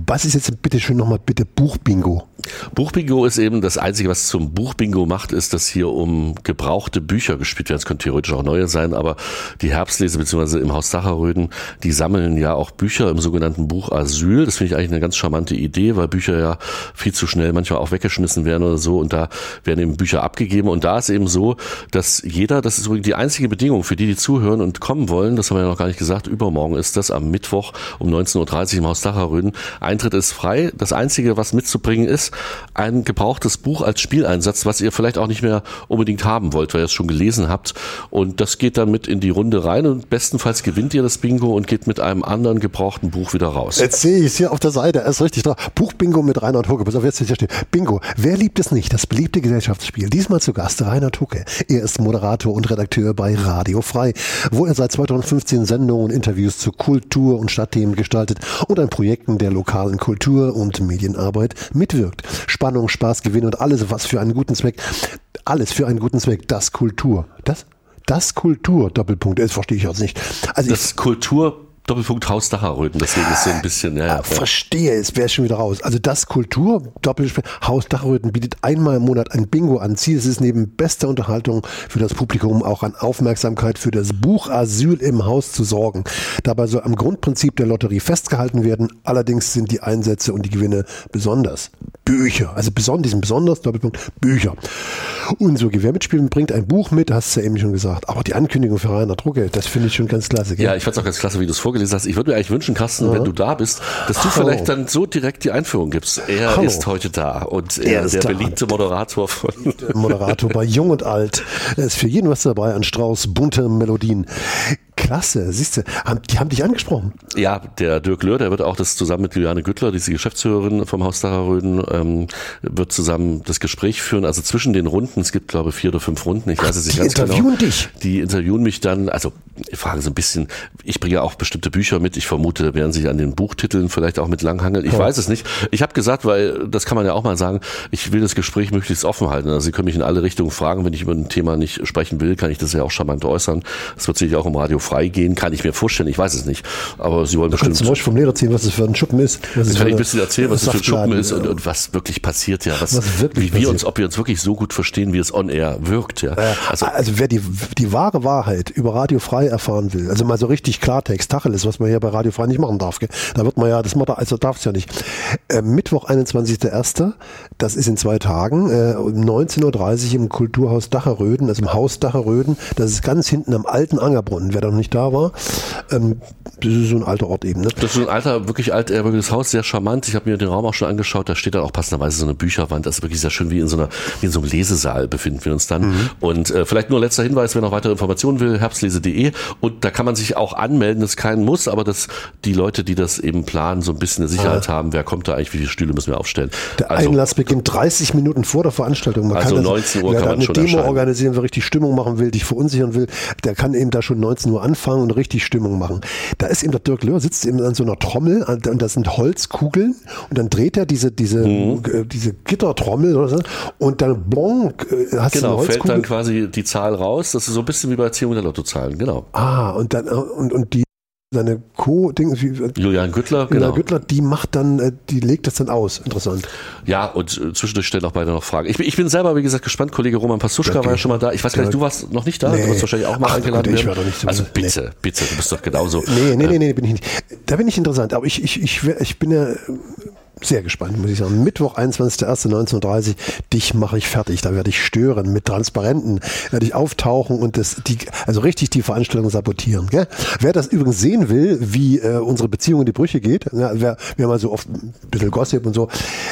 Was ist jetzt bitte schön nochmal bitte Buchbingo? Buchbingo ist eben das Einzige, was zum Buchbingo macht, ist, dass hier um gebrauchte Bücher gespielt werden. Es können theoretisch auch neue sein, aber die Herbstlese bzw. im Haus Dacherröden, die sammeln ja auch Bücher im sogenannten Buch Asyl. Das finde ich eigentlich eine ganz charmante Idee, weil Bücher ja viel zu schnell manchmal auch weggeschmissen werden oder so und da werden eben Bücher abgegeben und da ist eben so, dass jeder, das ist übrigens die einzige Bedingung für die, die zuhören und kommen wollen, das haben wir ja noch gar nicht gesagt, übermorgen ist das am Mittwoch um neunzehn Uhr dreißig im Haus Dacherröden. Eintritt ist frei. Das Einzige, was mitzubringen ist, ein gebrauchtes Buch als Spieleinsatz, was ihr vielleicht auch nicht mehr unbedingt haben wollt, weil ihr es schon gelesen habt. Und das geht dann mit in die Runde rein und bestenfalls gewinnt ihr das Bingo und geht mit einem anderen gebrauchten Buch wieder raus. Jetzt sehe ich es hier auf der Seite, er ist richtig drauf. Buchbingo mit Reinhard Hucke. Pass auf, jetzt hier steht. Bingo. Wer liebt es nicht? Das beliebte Gesellschaftsspiel. Diesmal zu Gast Reinhard Hucke. Er ist Moderator und Redakteur bei Radio Frei, wo er seit zweitausendfünfzehn Sendungen und Interviews zu Kultur- und Stadtthemen gestaltet und an Projekten der lokalen Kultur- und Medienarbeit mitwirkt. Spannung, Spaß, Gewinn und alles, was für einen guten Zweck. Alles für einen guten Zweck. Das Kultur. Das? Das Kultur, Doppelpunkt. Das verstehe ich jetzt nicht. Also das ich, Kultur Doppelpunkt Haus Dacherröden, deswegen ist so ein bisschen, ja, ja. Verstehe, jetzt wäre schon wieder raus. Also das Kultur, Doppelpunkt Haus Dacherröden bietet einmal im Monat ein Bingo an. Ziel ist es neben bester Unterhaltung für das Publikum auch an Aufmerksamkeit für das Buch Asyl im Haus zu sorgen. Dabei soll am Grundprinzip der Lotterie festgehalten werden. Allerdings sind die Einsätze und die Gewinne besonders. Bücher, also besonders, diesen besonders Doppelpunkt Bücher. Und so, wer mitspielen, bringt ein Buch mit, hast du ja eben schon gesagt. Aber die Ankündigung für Reinhard Hucke, das finde ich schon ganz klasse. Gell? Ja, ich fand es auch ganz klasse, wie du es vorgelesen hast. Ich würde mir eigentlich wünschen, Carsten, ja. wenn du da bist, dass du Hallo. vielleicht dann so direkt die Einführung gibst. Er Hallo. ist heute da und er, Er ist der da. beliebte Moderator von... Moderator bei Jung und Alt. Da ist für jeden was dabei, an Strauß bunte Melodien. Klasse, siehst du, haben, die haben dich angesprochen. Ja, der Dirk Löhr, der wird auch das zusammen mit Juliane Güttler, diese Geschäftsführerin vom Haus Dacherröden, ähm, wird zusammen das Gespräch führen. Also zwischen den Runden, es gibt glaube ich vier oder fünf Runden, ich weiß es nicht Die ganz genau. interviewen dich. Die interviewen mich dann, also ich frage so ein bisschen, ich bringe ja auch bestimmte Bücher mit, ich vermute, da werden sich an den Buchtiteln vielleicht auch mit langhangeln. Ich Ja. weiß es nicht. Ich habe gesagt, weil das kann man ja auch mal sagen, ich will das Gespräch möglichst offen halten. Also Sie können mich in alle Richtungen fragen, wenn ich über ein Thema nicht sprechen will, kann ich das ja auch charmant äußern. Es wird sicher auch im Radio frei gehen, kann ich mir vorstellen, ich weiß es nicht. Aber Sie wollen Du kannst bestimmt... zum Beispiel vom Lehrer erzählen, was das für ein Schuppen ist. Was Jetzt es kann ich für ein bisschen erzählen, was das für ein Schuppen Saftladen, ist und, ja. und was wirklich passiert, ja. Was, Was wirklich wie wir passiert. uns, ob wir uns wirklich so gut verstehen, wie es on air wirkt, ja. Also, Also, also wer die, die wahre Wahrheit über Radio Frei erfahren will, also mal so richtig Klartext, Tacheles, was man hier bei Radio Frei nicht machen darf, gell? Da wird man ja, das macht er, also darf es ja nicht. Äh, Mittwoch, einundzwanzigster erster das ist in zwei Tagen, äh, um neunzehn Uhr dreißig im Kulturhaus Dacherröden, also im Haus Dacherröden, das ist ganz hinten am alten Angerbrunnen, wer da noch nicht da war, ähm, das ist so ein alter Ort eben, ne? das ist so ein alter, wirklich altehrwürdiges Haus, sehr charmant. Ich habe mir den Raum auch schon angeschaut, da steht dann auch passenderweise so eine Bücherwand. Das ist wirklich sehr schön, wie in so einer, wie in so einem Lesesaal befinden wir uns dann. Mhm. Und äh, vielleicht nur letzter Hinweis, wer noch weitere Informationen will, herbstlese punkt de. Und da kann man sich auch anmelden, das ist kein Muss, aber dass die Leute, die das eben planen, so ein bisschen eine Sicherheit ah. haben, wer kommt da eigentlich, wie viele Stühle müssen wir aufstellen. Der also, Einlass beginnt dreißig Minuten vor der Veranstaltung. Man also kann das, neunzehn Uhr wer kann da man eine schon Demo erscheinen. organisieren, wer richtig Stimmung machen will, dich verunsichern will, der kann eben da schon neunzehn Uhr anfangen und richtig Stimmung machen. Da ist eben der Dirk Löhr, sitzt eben an so einer Trommel und das sind Holzkugeln und dann dreht er diese, diese, Mhm. äh, diese Gittertrommel oder so, und dann blonk, äh, hast Genau, du eine fällt Holzkugel. dann quasi die Zahl raus. Das ist so ein bisschen wie bei Ziehung der Lottozahlen, genau. Ah, und dann, und, und die, seine Co-Ding, Julian Güttler, genau. genau. Güttler, die macht dann, äh, die legt das dann aus. Interessant. Ja, und äh, zwischendurch stellen auch beide noch Fragen. Ich bin, ich bin selber, wie gesagt, gespannt. Kollege Roman Pasuschka Okay. war ja schon mal da. Ich weiß gar nicht, Ja. du warst noch nicht da. Nee. Du wirst wahrscheinlich auch mal Ach, eingeladen Gott, ich werden. war doch nicht so- Also nee. bitte, bitte, du bist doch genauso. Nee, nee, nee, nee, bin ich nicht. Da bin ich interessant, aber ich, ich, ich, ich bin ja sehr gespannt, muss ich sagen. Mittwoch, einundzwanzigster erster neunzehn Uhr dreißig, dich mache ich fertig. Da werde ich stören mit Transparenten, werde ich auftauchen und das, die, also richtig die Veranstaltung sabotieren. Gell? Wer das übrigens sehen will, wie äh, unsere Beziehung in die Brüche geht, ja, wer, wir haben also oft ein bisschen Gossip und so,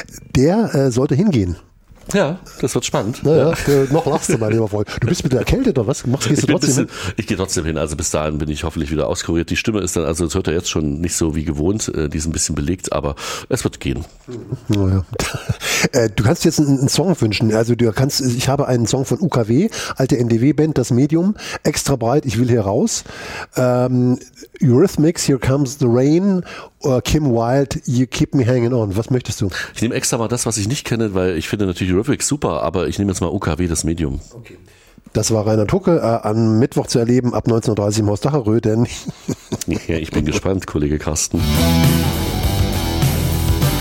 der äh, sollte hingehen. Ja, das wird spannend. Naja, ja. Noch lachst du, mein lieber Freund. Du bist bitte erkältet oder was? Machst, gehst Ich, du bin trotzdem bisschen, hin? ich gehe trotzdem hin. Also bis dahin bin ich hoffentlich wieder auskuriert. Die Stimme ist dann, also das hört er jetzt schon nicht so wie gewohnt, äh, die ist ein bisschen belegt, aber es wird gehen. Naja. Äh, du kannst jetzt einen, einen Song wünschen. Also du kannst, ich habe einen Song von U K W, alte N D W-Band, das Medium, extra breit, ich will hier raus. Ähm, Eurythmics, Here Comes the Rain, oder Kim Wilde, You Keep Me Hanging On. Was möchtest du? Ich nehme extra mal das, was ich nicht kenne, weil ich finde natürlich Eurythmics super, aber ich nehme jetzt mal U K W, das Medium. Okay. Das war Reinhard Hucke, äh, am Mittwoch zu erleben, ab neunzehn Uhr dreißig im Haus Dacherröden. Ja, ich bin gespannt, Kollege Carsten.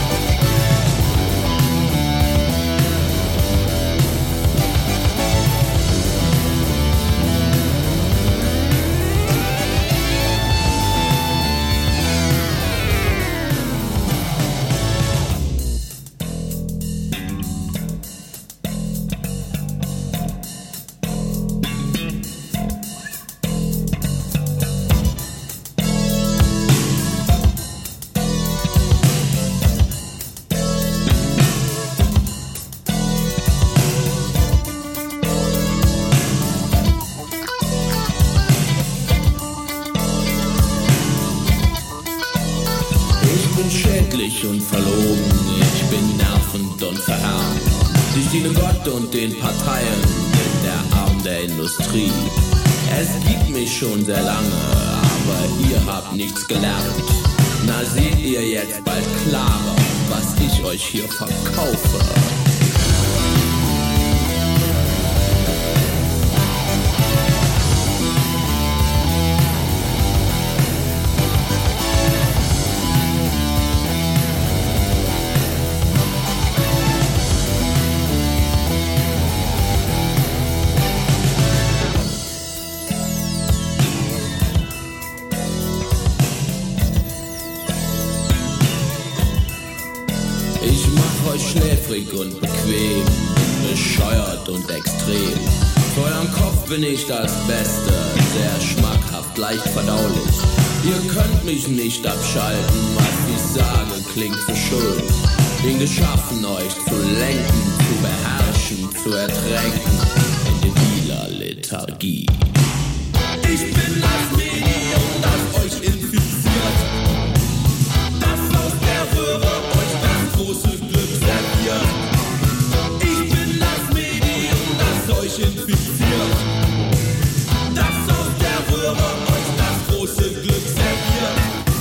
bin schädlich und verlogen, ich bin nervend und verhärmt. Ich diene Gott und den Parteien, bin der Arm der Industrie. Es gibt mich schon sehr lange, aber ihr habt nichts gelernt. Na seht ihr jetzt bald klarer, was ich euch hier verkaufe. Schläfrig und bequem, bescheuert und extrem. Für euren Kopf bin ich das Beste, sehr schmackhaft, leicht verdaulich. Ihr könnt mich nicht abschalten, was ich sage, klingt für schön. Bin geschaffen, euch zu lenken, zu beherrschen, zu ertränken in debiler Lethargie. Ich bin das Medium, das euch infiziert, das aus der Röhre euch das große Glück serviert. Ich bin das Medium, das euch infiziert, das aus der Röhre euch das große Glück serviert.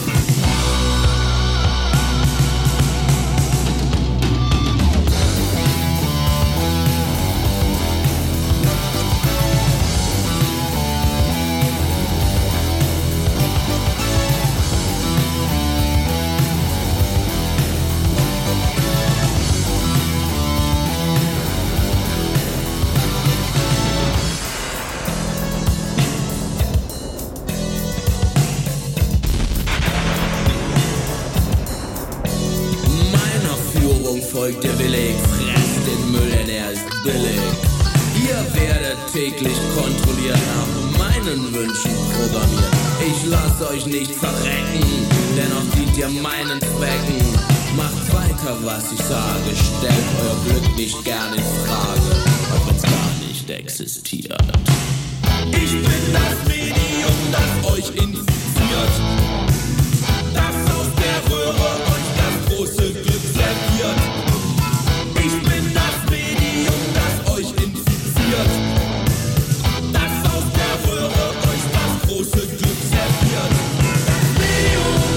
Folgt ihr willig, fresst den Müll, denn er ist billig. Ihr werdet täglich kontrolliert, nach meinen Wünschen programmiert. Ich lasse euch nicht verrecken, dennoch dient ihr meinen Zwecken. Macht weiter, was ich sage, stellt euer Glück nicht gern in Frage, auch wenn's gar nicht existiert. Ich bin das Medium, das euch infiziert, das aus der Röhre euch das große Glück serviert. Ich bin das Medium, das euch infiziert, das aus der Röhre euch das große Glück serviert. Das Medium,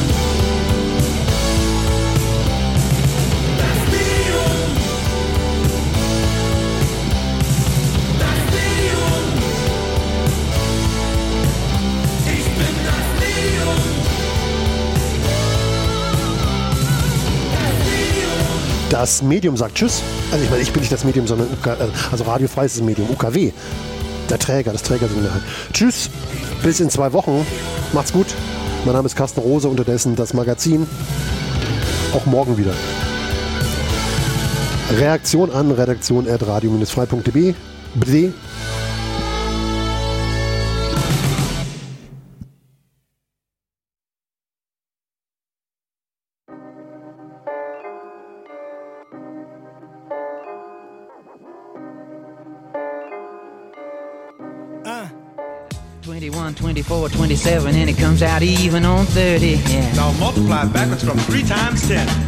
das Medium, das Medium. Ich bin das Medium. Das Medium sagt Tschüss. Also ich meine, ich bin nicht das Medium, sondern U K, also radiofreies ist das Medium, U K W. Der Träger, das Trägersignal. Tschüss, bis in zwei Wochen. Macht's gut. Mein Name ist Carsten Rose, unterdessen das Magazin. Auch morgen wieder. Reaktion an redaktion at radio frei punkt de. Bitte. twenty-one, twenty-four, twenty-seven, and it comes out even on thirty. Yeah. Now multiply backwards from three times ten.